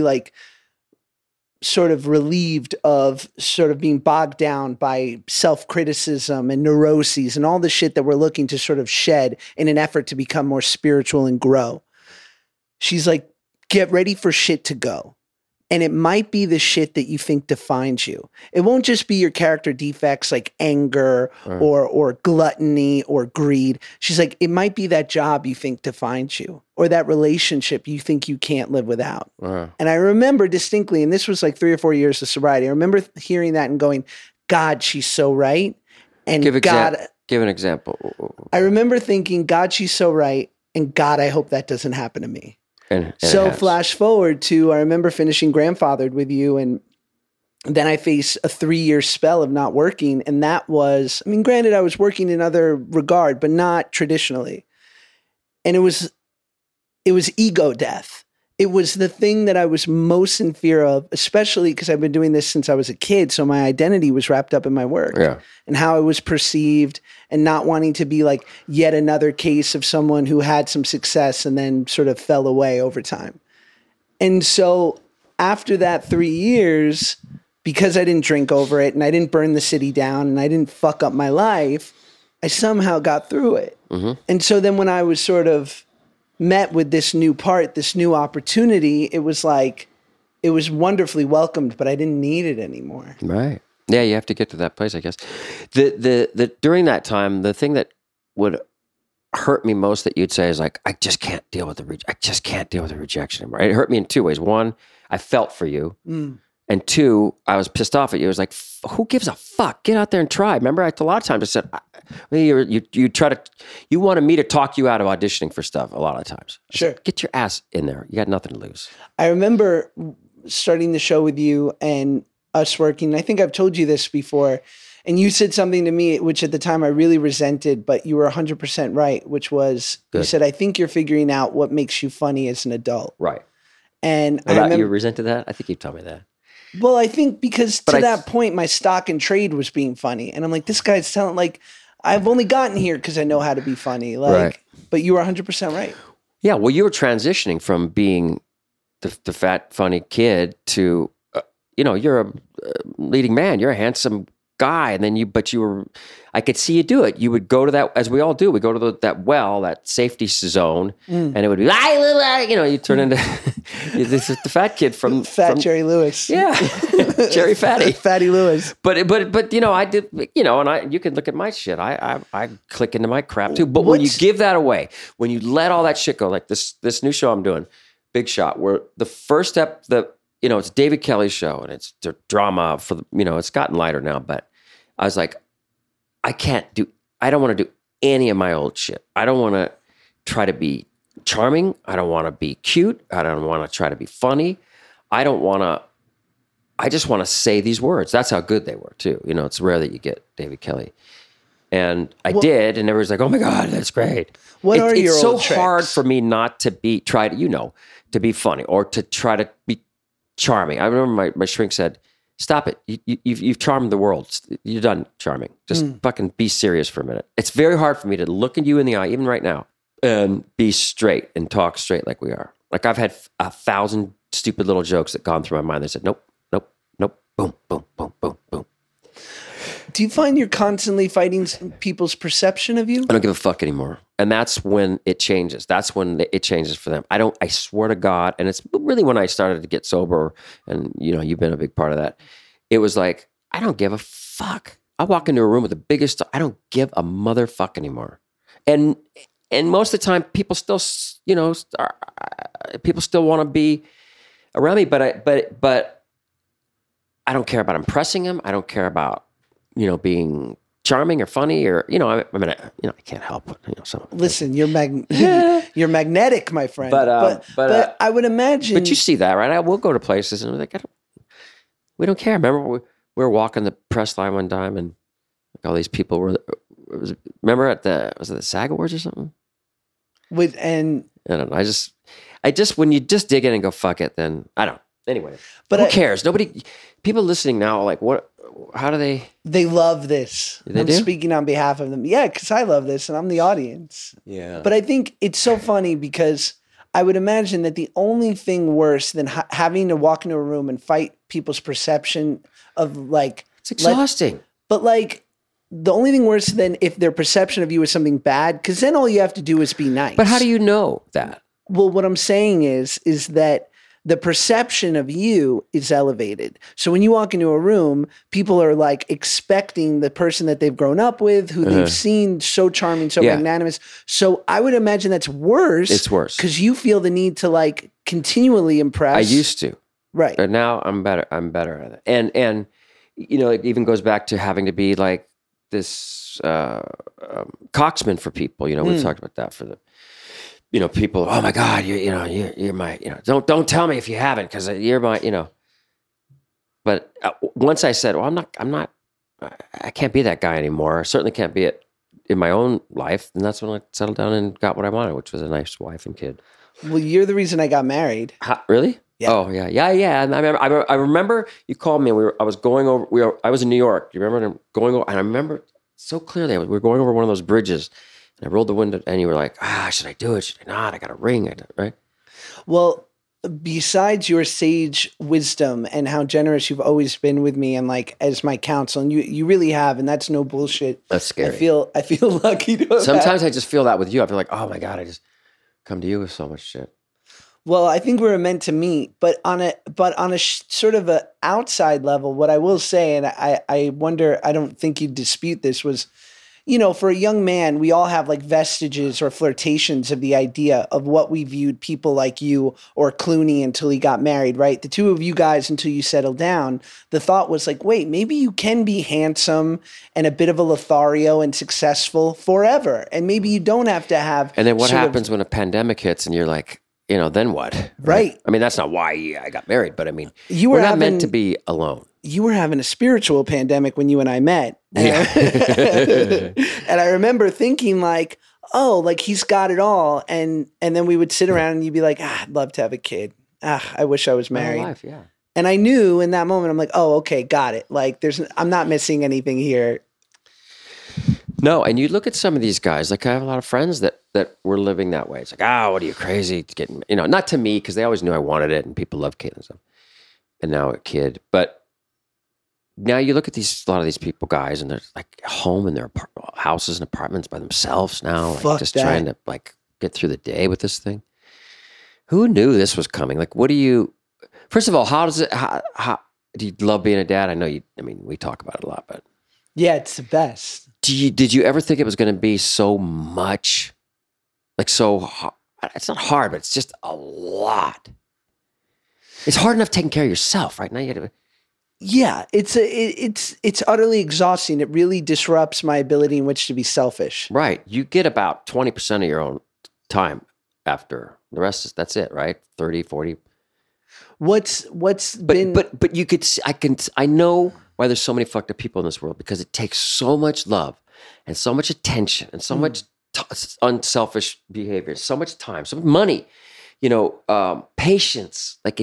sort of relieved of sort of being bogged down by self-criticism and neuroses and all the shit that we're looking to sort of shed in an effort to become more spiritual and grow. She's like, get ready for shit to go. And it might be the shit that you think defines you. It won't just be your character defects like anger or gluttony or greed. She's like, it might be that job you think defines you or that relationship you think you can't live without. And I remember distinctly, and this was 3 or 4 years of sobriety, I remember hearing that and going, God, she's so right. And give an example. I remember thinking, God, she's so right. And God, I hope that doesn't happen to me. And flash forward to, I remember finishing Grandfathered with you, and then I faced a 3-year spell of not working. And that was, granted, I was working in other regard, but not traditionally. And it was ego death. It was the thing that I was most in fear of, especially because I've been doing this since I was a kid. So my identity was wrapped up in my work and how I was perceived, and not wanting to be yet another case of someone who had some success and then sort of fell away over time. And so after that 3 years, because I didn't drink over it and I didn't burn the city down and I didn't fuck up my life, I somehow got through it. Mm-hmm. And so then when I was sort of met with this new part, this new opportunity, it was it was wonderfully welcomed, but I didn't need it anymore. Right. Yeah, you have to get to that place, I guess. The during that time, the thing that would hurt me most that you'd say is I just can't deal with the rejection anymore. It hurt me in 2 ways. One, I felt for you. And 2, I was pissed off at you. It was who gives a fuck? Get out there and try. Remember, a lot of times I said, you wanted me to talk you out of auditioning for stuff a lot of times. Sure. Said, get your ass in there. You got nothing to lose. I remember starting the show with you and us working. I think I've told you this before. And you said something to me, which at the time I really resented, but you were 100% right, which was, you said, I think you're figuring out what makes you funny as an adult. Right. And I remember, you resented that? I think you told me that. Well, I think because that point, my stock and trade was being funny. And I'm like, this guy's telling, I've only gotten here because I know how to be funny. Right. But you were 100% right. Yeah. Well, you were transitioning from being the fat, funny kid to, you're a leading man. You're a handsome guy, and then I could see you do it. You would go to that, as we all do. We go to that well, that safety zone, and it would be, you turn into the fat kid from Jerry Lewis. Yeah, Jerry Fatty. Fatty Lewis. But I did, and you can look at my shit. I click into my crap too. But when you give that away, when you let all that shit go, like this new show I'm doing, Big Shot, where the first step, it's David Kelly's show, and it's the drama for it's gotten lighter now, but I was like, I don't want to do any of my old shit. I don't want to try to be charming. I don't want to be cute. I don't want to try to be funny. I just want to say these words. That's how good they were too. It's rare that you get David Kelly. And I did, and everyone's like, "Oh my God, that's great." It's so hard for me not to to be funny or to try to be charming. I remember my shrink said, "Stop it! You've charmed the world. You're done charming. Just fucking be serious for a minute." It's very hard for me to look at you in the eye, even right now, and be straight and talk straight like we are. Like I've had 1,000 stupid little jokes that gone through my mind. They said, "Nope, nope, nope, boom, boom, boom, boom, boom." Do you find you're constantly fighting people's perception of you? I don't give a fuck anymore. And that's when it changes. That's when it changes for them. I swear to God, and it's really when I started to get sober, and you've been a big part of that. It was like, I don't give a fuck. I walk into a room with the biggest, I don't give a motherfuck anymore. And most of the time, people still, people still want to be around me, but I don't care about impressing them. I don't care about, being charming or funny or, I can't help it. Listen, you're you're magnetic, my friend. But I would imagine. But you see that, right? I will go to places and I'm like, we don't care. Remember, we were walking the press line one time and all these people remember was it the SAG Awards or something? I don't know. I just, when you just dig in and go, fuck it, then I don't. Anyway, but who cares? People listening now are like, what? How do they? They love this. I'm speaking on behalf of them. Yeah, because I love this and I'm the audience. Yeah. But I think it's so funny because I would imagine that the only thing worse than having to walk into a room and fight people's perception of it's exhausting. But the only thing worse than if their perception of you is something bad, because then all you have to do is be nice. But how do you know that? Well, what I'm saying is that the perception of you is elevated. So when you walk into a room, people are expecting the person that they've grown up with, who they've seen so charming, so magnanimous. So I would imagine that's worse. It's worse. Because you feel the need to continually impress. I used to. Right. But now I'm better at it. And it even goes back to having to be like this coxman for people. We've talked about that for the people, oh my God, you're my, don't tell me if you haven't, because you're my, But once I said, well, I can't be that guy anymore. I certainly can't be it in my own life. And that's when I settled down and got what I wanted, which was a nice wife and kid. Well, you're the reason I got married. Really? Yeah. Oh yeah. And I remember you called me. And I was going over. I was in New York. You remember going over? And I remember so clearly. We were going over one of those bridges. And I rolled the window, and you were like, should I do it? Should I not? I got a ring, right? Well, besides your sage wisdom and how generous you've always been with me and as my counsel, and you really have, and that's no bullshit. That's scary. I feel lucky to have Sometimes I just feel that with you. I feel like, oh my God, I just come to you with so much shit. Well, I think we're meant to meet, but on a sort of a outside level, what I will say, and I wonder, I don't think you'd dispute this, was, for a young man, we all have vestiges or flirtations of the idea of what we viewed people like you or Clooney until he got married, right? The two of you guys until you settled down, the thought was wait, maybe you can be handsome and a bit of a Lothario and successful forever. And maybe you don't have to have. And then what happens when a pandemic hits and you're like, then what? Right. I mean, that's not why I got married, but I mean, we're not meant to be alone. You were having a spiritual pandemic when you and I met. Yeah. And I remember thinking he's got it all. And then we would sit around and you'd be like, I'd love to have a kid. I wish I was married. My life, yeah. And I knew in that moment, I'm like, oh, okay, got it. I'm not missing anything here. No, and you look at some of these guys, I have a lot of friends that were living that way. It's like, what are you crazy to get, not to me, because they always knew I wanted it and people love kids and stuff. And now a kid, but now you look at a lot of these people, guys, and they're like home in their houses and apartments by themselves now, like Fuck just that. trying to like get through the day with this thing. Who knew this was coming? Like, first of all, how do you love being a dad? I know we talk about it a lot, but Yeah, it's the best. did you ever think it was going to be so much? Like it's not hard, but it's just a lot. It's hard enough taking care of yourself, right? Now you got to. Yeah, it's utterly exhausting. It really disrupts my ability in which to be selfish. Right. You get about 20% of your own time after. The rest that's it, right? 30, 40. What's been But you could I know why there's so many fucked up people in this world, because it takes so much love and so much attention and so much unselfish behavior, so much time, so much money, patience. Like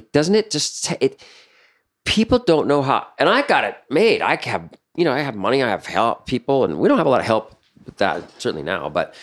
people don't know how, and I got it made. I have money, I have help people, and we don't have a lot of help with that certainly now, but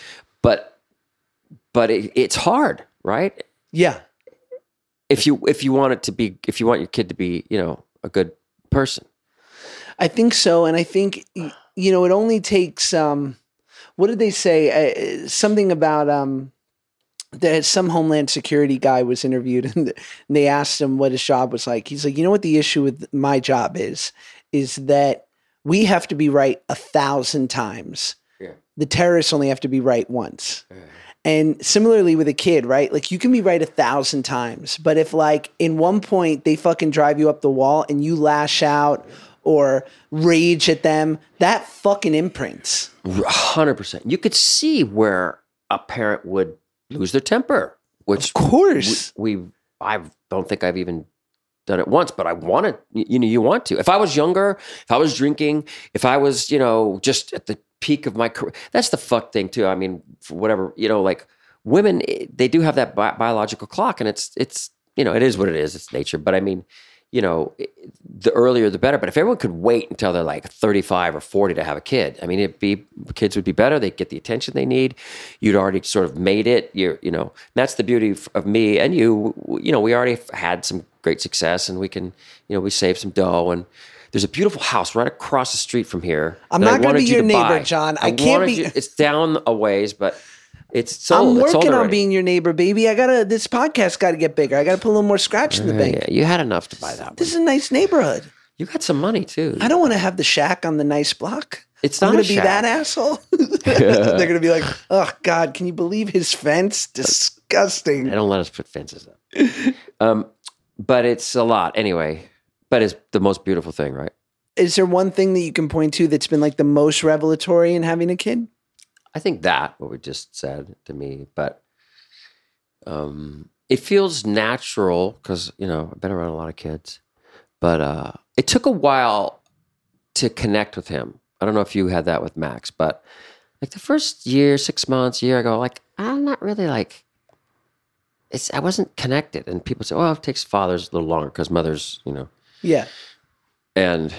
it's hard, right? Yeah. If you want your kid to be, a good person. I think so. And I think, it only takes, what did they say? Something about that some Homeland Security guy was interviewed and they asked him what his job was like. He's like, you know what the issue with my job is that we have to be right 1,000 times. Yeah. The terrorists only have to be right once. Yeah. And similarly with a kid, right? Like you can be right 1,000 times, but if like in one point they fucking drive you up the wall and you lash out or rage at them, that fucking imprints. 100%. You could see where a parent would lose their temper, which of course I don't think I've even done it once, but I wanted, you want to. If I was younger, if I was drinking, if I was, just at the peak of my career, that's the fuck thing too. I mean, for whatever, like women, they do have that biological clock, and it's, it is what it is. It's nature. But I mean, the earlier the better. But if everyone could wait until they're like 35 or 40 to have a kid, I mean, kids would be better. They'd get the attention they need. You'd already sort of made it. That's the beauty of me and you. We already had some great success, and we can, we saved some dough, and there's a beautiful house right across the street from here. I'm not going to be your neighbor, John. I can't be. It's down a ways, but it's I'm sold. working on being your neighbor, baby. This podcast got to get bigger. I got to put a little more scratch in the bank. Yeah, you had enough to buy that one. This is a nice neighborhood. You got some money too. I don't want to have the shack on the nice block. It's not I'm going to a be shack. that asshole. They're going to be like, oh God, can you believe his fence? Disgusting. They don't let us put fences up. But it's a lot anyway. But it's the most beautiful thing, right? Is there one thing that you can point to that's been like the most revelatory in having a kid? I think what we just said to me, but it feels natural because, I've been around a lot of kids, but it took a while to connect with him. I don't know if you had that with Max, but like the first year, 6 months, year ago, like I'm not really like, I wasn't connected. And people say, oh, it takes fathers a little longer because mothers, Yeah. And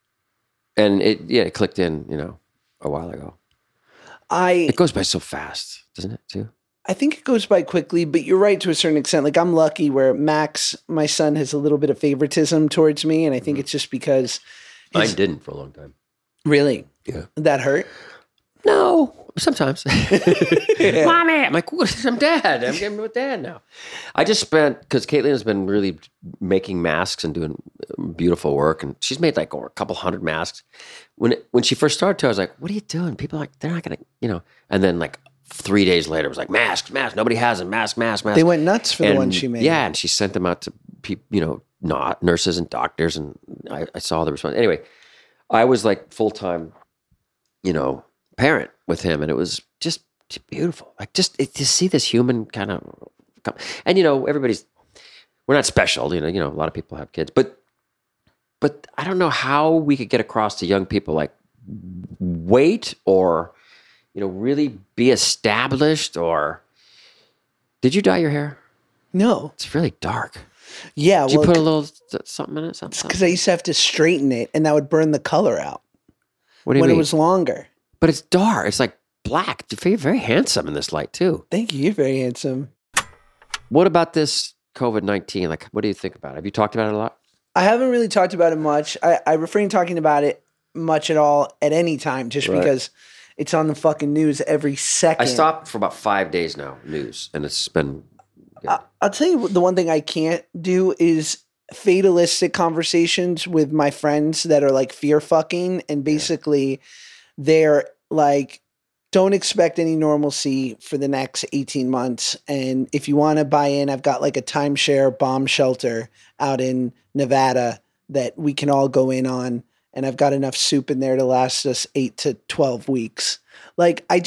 it clicked in, a while ago. It goes by so fast, doesn't it, too? I think it goes by quickly, but you're right to a certain extent. Like I'm lucky where Max, my son, has a little bit of favoritism towards me, and I think it's just because Mine didn't for a long time. Really? Yeah. That hurt? No, sometimes. Mommy, I'm like, I'm dad. I'm getting with dad now. I just spent, because Caitlin has been really making masks and doing beautiful work, and she's made like a couple hundred masks. When she first started, I was like, what are you doing? People are like, they're not going to, and then like 3 days later, it was like, masks. Nobody has them. Mask. They went nuts for the ones she made. Yeah, and she sent them out to people, not nurses and doctors, and I saw the response. Anyway, I was like full-time, parent with him, and it was just beautiful. Like to see this human kind of come. And we're not special. A lot of people have kids, but I don't know how we could get across to young people like wait or really be established. Or did you dye your hair? No. It's really dark. Yeah. Did you put a little something in it? Something? Because I used to have to straighten it, and that would burn the color out. What do you mean? When it was longer. But it's dark. It's like black. You're very handsome in this light too. Thank you. You're very handsome. What about this COVID-19? Like, what do you think about it? Have you talked about it a lot? I haven't really talked about it much. I refrain talking about it much at all at any time, just because it's on the fucking news every second. I stopped for about 5 days now, news, and it's been... I'll tell you the one thing I can't do is fatalistic conversations with my friends that are like fear fucking, and basically they're like, don't expect any normalcy for the next 18 months. And if you want to buy in, I've got like a timeshare bomb shelter out in Nevada that we can all go in on. And I've got enough soup in there to last us 8 to 12 weeks. Like, I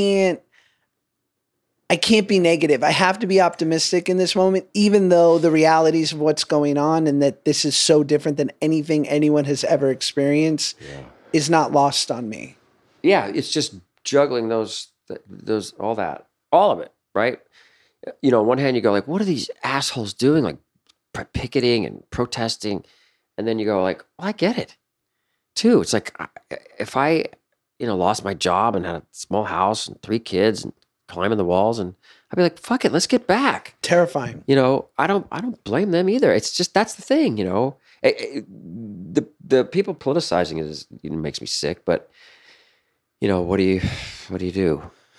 can't be negative. I have to be optimistic in this moment, even though the realities of what's going on and that this is so different than anything anyone has ever experienced is not lost on me. Yeah, it's just juggling those, all of it, right? You know, on one hand you go like, what are these assholes doing? Like picketing and protesting. And then you go like, well, I get it too. It's like, if I, lost my job and had a small house and 3 kids and climbing the walls, and I'd be like, fuck it, let's get back. Terrifying. I don't blame them either. It's just, that's the thing, the people politicizing it is, makes me sick, but what do you do?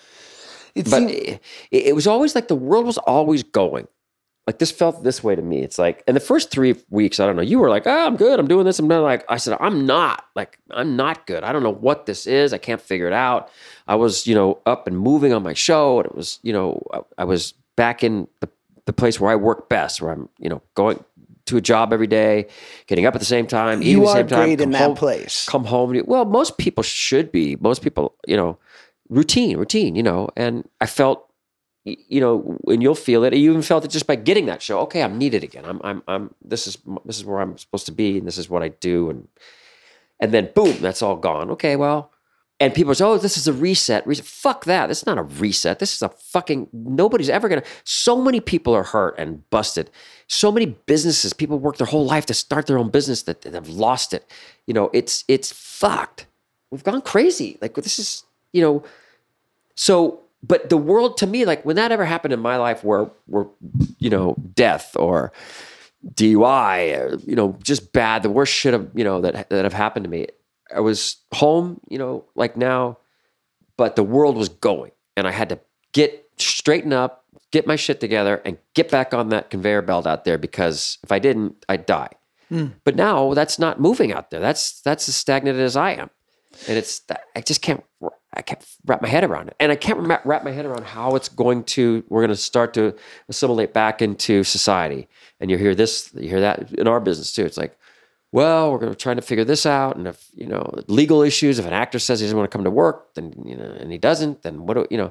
It was always like the world was always going. Like this felt this way to me. It's like, in the first 3 weeks, I don't know, you were like, I'm good, I'm doing this. I'm not like, I said, I'm not good. I don't know what this is. I can't figure it out. I was, up and moving on my show. And it was, I was back in the place where I work best, where I'm, going to a job every day, getting up at the same time, eating at the same time. You are great in that place. Come home. Well, most people should be. Most people, routine, and I felt, and you'll feel it. You even felt it just by getting that show. Okay, I'm needed again. This is where I'm supposed to be, and this is what I do, and then boom, that's all gone. Okay, well, and people say, oh, this is a reset. Fuck that. This is not a reset. This is a fucking, nobody's ever gonna. So many people are hurt and busted. So many businesses, people work their whole life to start their own business that have lost it. It's fucked. We've gone crazy. Like this is, so. But the world, to me, like when that ever happened in my life where death or DUI, or, just bad, the worst shit of, that have happened to me. I was home, like now, but the world was going and I had to straighten up, get my shit together and get back on that conveyor belt out there, because if I didn't, I'd die. But now that's not moving out there. That's as stagnant as I am. And I can't wrap my head around it. And I can't wrap my head around how we're going to start to assimilate back into society. And you hear that in our business too. It's like, well, we're going to try to figure this out. And if, legal issues, if an actor says he doesn't want to come to work, then, and he doesn't, then what do,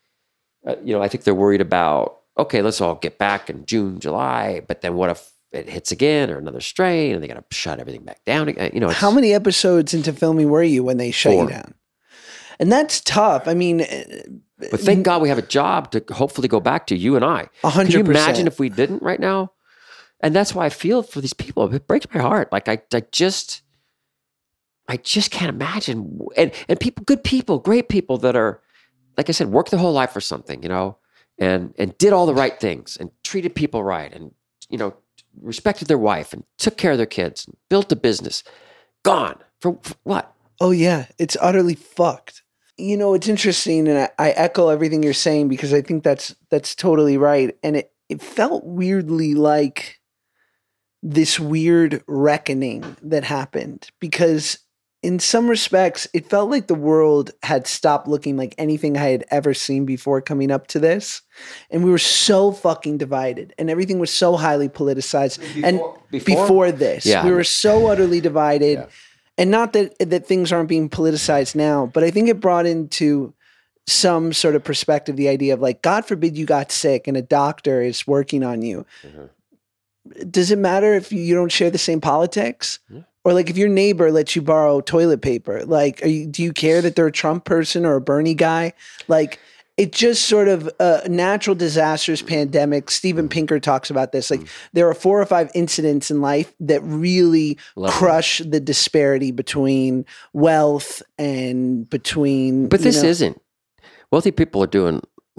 I think they're worried about, okay, let's all get back in June, July, but then what if it hits again or another strain and they got to shut everything back down again? How many episodes into filming were you when they shut 4. you down? And that's tough. I mean, but thank God we have a job to hopefully go back to, you and I. 100%. Can you imagine if we didn't right now? And that's why I feel for these people. It breaks my heart. Like I just can't imagine. And people, good people, great people that are, like I said, worked their whole life for something, and did all the right things and treated people right and, respected their wife and took care of their kids and built a business. Gone. For what? Oh yeah, it's utterly fucked. It's interesting, and I echo everything you're saying, because I think that's totally right. And it felt weirdly like this weird reckoning that happened, because in some respects, it felt like the world had stopped looking like anything I had ever seen before coming up to this. And we were so fucking divided, and everything was so highly politicized. Before this, we were so utterly divided. Yeah. And not that things aren't being politicized now, but I think it brought into some sort of perspective the idea of like, God forbid you got sick and a doctor is working on you. Mm-hmm. Does it matter if you don't share the same politics? Yeah. Or like if your neighbor lets you borrow toilet paper, like, do you care that they're a Trump person or a Bernie guy? Like, it just sort of natural disasters, pandemic. Steven Pinker talks about this. Like there are 4 or 5 incidents in life that really crush the disparity between wealth and between. But this isn't. Wealthy people are doing,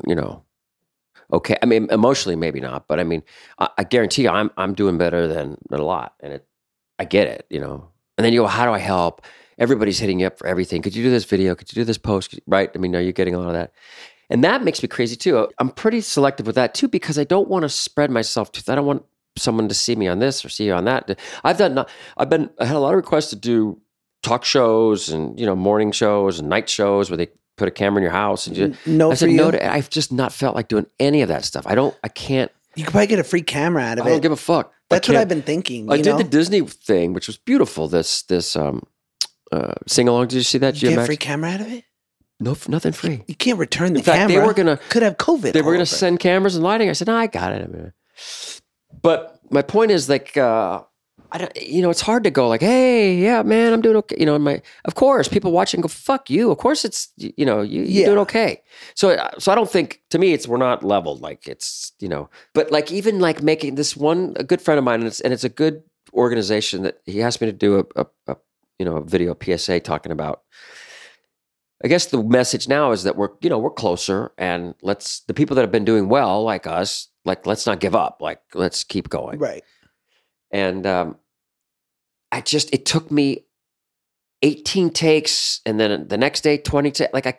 okay. I mean, emotionally maybe not, but I mean, I guarantee you, I'm doing better than a lot, and I get it, you know. And then you go, how do I help? Everybody's hitting you up for everything. Could you do this video? Could you do this post? Right? I mean, are you getting all of that? And that makes me crazy too. I'm pretty selective with that too, because I don't want to spread myself too. I don't want someone to see me on this or see you on that. I had a lot of requests to do talk shows and, you know, morning shows and night shows where they put a camera in your house. And I said no to, I've just not felt like doing any of that stuff. I can't. You could probably get a free camera out of it. I don't give a fuck. That's what I've been thinking. I did the Disney thing, which was beautiful. This sing along. Did you see that? Did you get a free camera out of it? No, nothing free. You can't return the In fact, camera. Could have COVID. They were gonna send cameras and lighting. I said, no, I got it. I mean, but my point is like, I don't. You know, it's hard to go like, hey, yeah, man, I'm doing okay. You know, of course, people watching go, fuck you. Of course, it's you're doing okay. So I don't think, to me, we're not leveled. Like it's, you know, but like even like making this a good friend of mine, and it's a good organization that he asked me to do a video PSA talking about. I guess the message now is that we're closer, and the people that have been doing well, like us, like let's not give up, like let's keep going. Right. And it took me 18 takes, and then the next day 20 takes. Like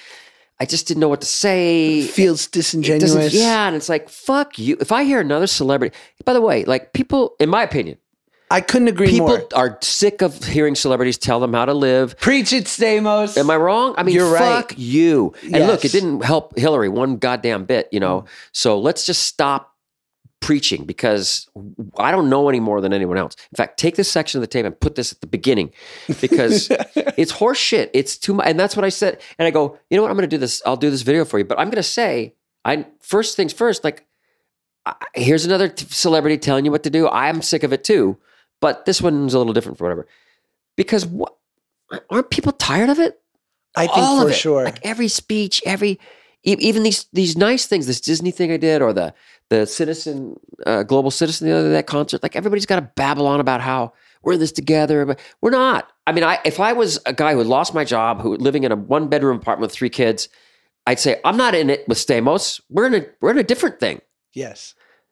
I just didn't know what to say. It feels disingenuous. Yeah, and it's like, fuck you. If I hear another celebrity, by the way, like people, in my opinion, I couldn't agree more. People are sick of hearing celebrities tell them how to live. Preach it, Stamos. Am I wrong? I mean, you're fuck right. you. And yes. Look, it didn't help Hillary one goddamn bit, you know. So let's just stop preaching, because I don't know any more than anyone else. In fact, take this section of the tape and put this at the beginning, because it's horse shit. It's too much. And that's what I said. And I go, you know what? I'm going to do this. I'll do this video for you. But I'm going to say, first things first, like, here's another celebrity telling you what to do. I'm sick of it too. But this one's a little different for whatever. Because aren't people tired of it? I think for sure. Like every speech, even these nice things, this Disney thing I did, or the Citizen, Global Citizen, the other that concert, like everybody's got to babble on about how we're in this together. But we're not. I mean, if I was a guy who had lost my job, who living in a 1-bedroom apartment with 3 kids, I'd say, I'm not in it with Stamos. We're in a different thing. Yes.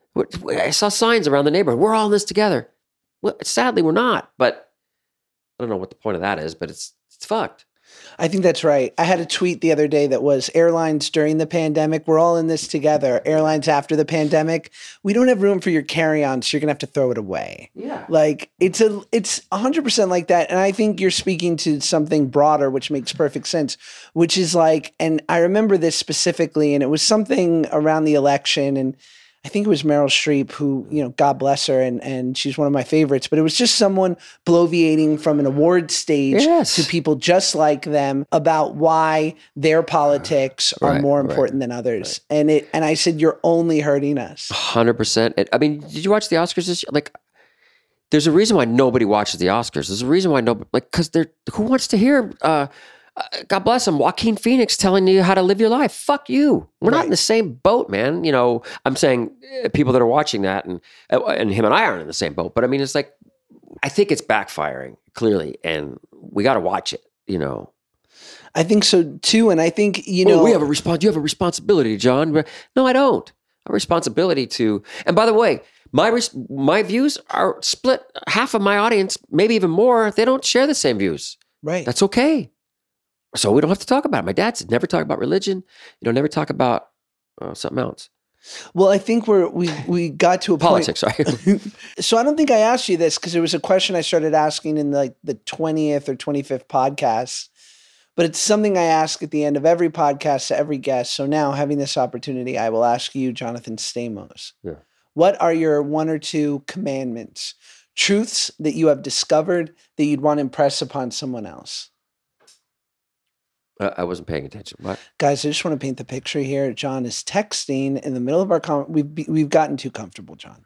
I saw signs around the neighborhood. We're all in this together. Well, sadly, we're not, but I don't know what the point of that is, but it's fucked. I think that's right. I had a tweet the other day that was, airlines during the pandemic, we're all in this together. Airlines after the pandemic, we don't have room for your carry-on, so you're going to have to throw it away. Yeah. Like, it's 100% like that. And I think you're speaking to something broader, which makes perfect sense, which is like, and I remember this specifically, and it was something around the election, and I think it was Meryl Streep, who, you know, God bless her, and she's one of my favorites, but it was just someone bloviating from an award stage to people just like them about why their politics are more important than others. Right. And I said, you're only hurting us. 100%. I mean, did you watch the Oscars this year? Like, there's a reason why nobody watches the Oscars. There's a reason why nobody, like, because who wants to hear, God bless him, Joaquin Phoenix telling you how to live your life? Fuck you. We're not in the same boat, man. You know, I'm saying people that are watching that, and him and I aren't in the same boat. But I mean, it's like, I think it's backfiring clearly, and we got to watch it. You know, I think so too, and I think you know, you have a responsibility, John. No, I don't. A responsibility to. And by the way, my views are split. Half of my audience, maybe even more, they don't share the same views. Right. That's okay. So we don't have to talk about it. My dad said, never talk about religion. You know, never talk about something else. Well, I think we got to a politics, point. Sorry. So I don't think I asked you this because it was a question I started asking in like the 20th or 25th podcast, but it's something I ask at the end of every podcast to every guest. So now, having this opportunity, I will ask you, Jonathan Stamos. Yeah. What are your 1 or 2 commandments, truths that you have discovered that you'd want to impress upon someone else? I wasn't paying attention. What? Guys, I just want to paint the picture here. John is texting in the middle of our we've gotten too comfortable, John.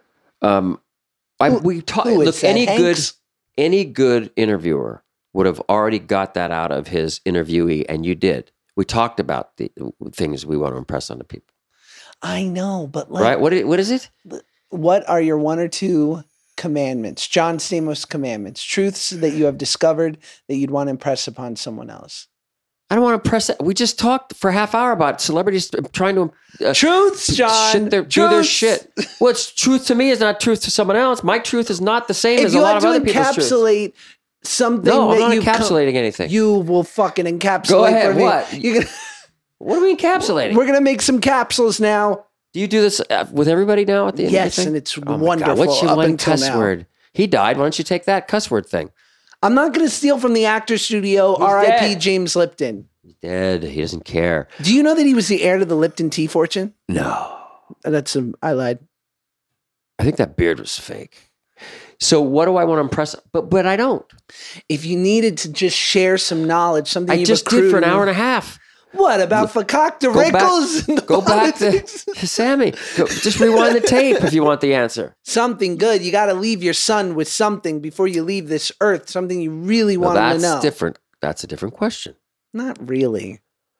Look, any good interviewer would have already got that out of his interviewee, and you did. We talked about the things we want to impress on the people. I know, but like, right? What is it? What are your 1 or 2 commandments, John Stamos commandments, truths that you have discovered that you'd want to impress upon someone else? I don't want to press it. We just talked for a half hour about celebrities trying to Truths, John. do their shit. What's truth to me is not truth to someone else. My truth is not the same as a lot of other people's truth. If you had to encapsulate something, No, I'm that not you encapsulating anything. You will fucking encapsulate. Go ahead. For me. What? What are we encapsulating? We're gonna make some capsules now. Do you do this with everybody now at the end? Yes, of the thing? and it's Oh my wonderful. God. What's your up one until cuss now. word? He died. Why don't you take that cuss word thing? I'm not gonna steal from the Actors Studio. R.I.P. dead. James Lipton. He's dead. He doesn't care. Do you know that he was the heir to the Lipton tea fortune? No. I lied. I think that beard was fake. So what do I want to impress? But I don't. If you needed to just share some knowledge, something I you've just accrued did for an in- hour and a half. What about Fakak de Rickles? Go back to Sammy. Just rewind the tape if you want the answer. Something good. You got to leave your son with something before you leave this earth. Something you really Well, want him to know. that's different. That's a different question. Not really.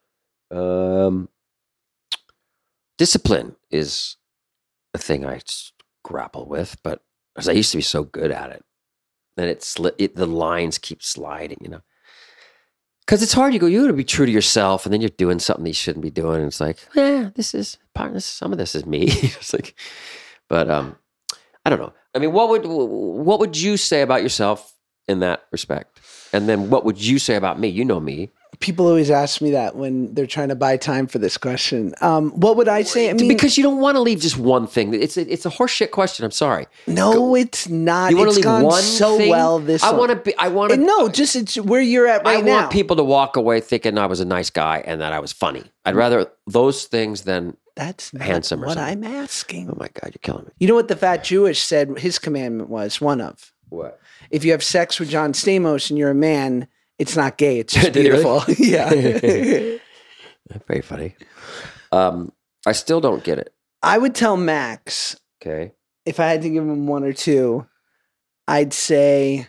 Discipline is a thing I grapple with, but because I used to be so good at it, and the lines keep sliding, you know. Because it's hard. You got to be true to yourself, and then you're doing something you shouldn't be doing. And it's like, some of this is me. It's like, but I don't know. I mean, what would you say about yourself in that respect? And then what would you say about me? You know me. People always ask me that when they're trying to buy time for this question. What would I say? I mean, because you don't want to leave just one thing. It's a horseshit question. I'm sorry. No, it's not. You want to leave gone one so thing? well. This I want to. No, just it's where you're at right now. I want people to walk away thinking I was a nice guy and that I was funny. I'd rather those things than that's not handsome or what something. I'm asking. Oh my God, you're killing me. You know what the fat Jewish said? His commandment was one of. What? If you have sex with John Stamos and you're a man, it's not gay. It's just Did he really? beautiful. Yeah. Very funny. I still don't get it. I would tell Max, Okay. if I had to give him one or two, I'd say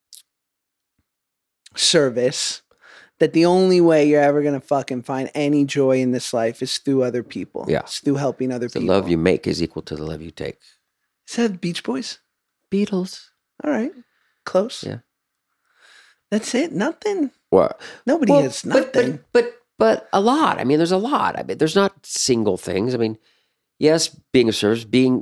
service. That the only way you're ever going to fucking find any joy in this life is through other people. Yeah. It's through helping other The people. love you make is equal to the love you take. Is that Beach Boys? Beatles. All right. Close. Yeah. That's it. Nothing. What? Nobody has nothing. But a lot. I mean, there's a lot. I mean, there's not single things. I mean, yes, being of service, being,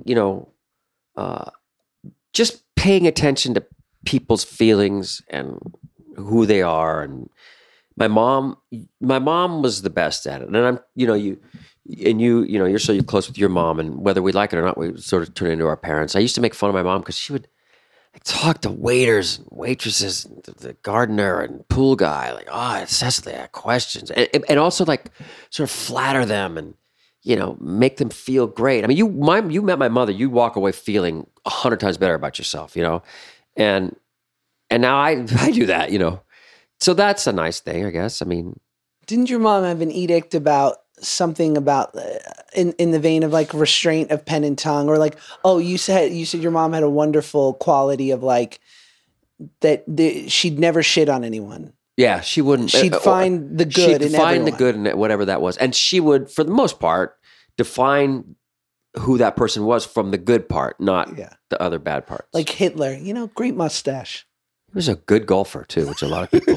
just paying attention to people's feelings and who they are. And my mom was the best at it. And I'm, you're so close with your mom, and whether we like it or not, we sort of turn into our parents. I used to make fun of my mom because she would talk to waiters and waitresses, and the gardener and pool guy, like, incessantly ask questions, and also like sort of flatter them and make them feel great. I mean, you met my mother. You walk away feeling 100 times better about yourself, and now I do that, So that's a nice thing, I guess. I mean, didn't your mom have an edict about something about in the vein of like restraint of pen and tongue, or like, you said your mom had a wonderful quality of like that she'd never shit on anyone. Yeah, she wouldn't. She'd find the good in find everyone. the good in whatever that was, and she would, for the most part, define who that person was from the good part, not the other bad parts. Like Hitler, great mustache. He was a good golfer too, which a lot of people.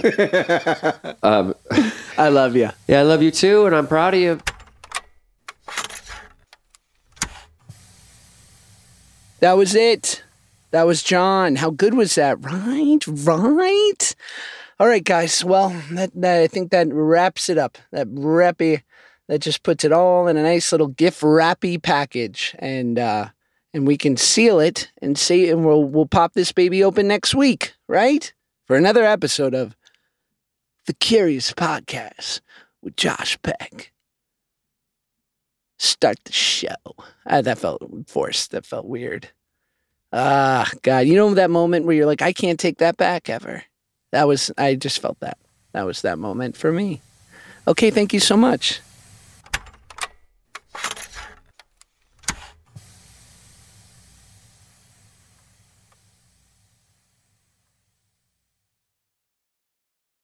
I love you. Yeah, I love you too, and I'm proud of you. That was it. That was John. How good was that? Right. All right, guys. Well, that I think that wraps it up. That just puts it all in a nice little gift wrappy package, and we can seal it and say, and we'll pop this baby open next week, right? For another episode of The Curious Podcast with Josh Peck. Start the show. That felt forced. That felt weird. God, that moment where you're like, I can't take that back ever. I just felt that. That was that moment for me. Okay, thank you so much.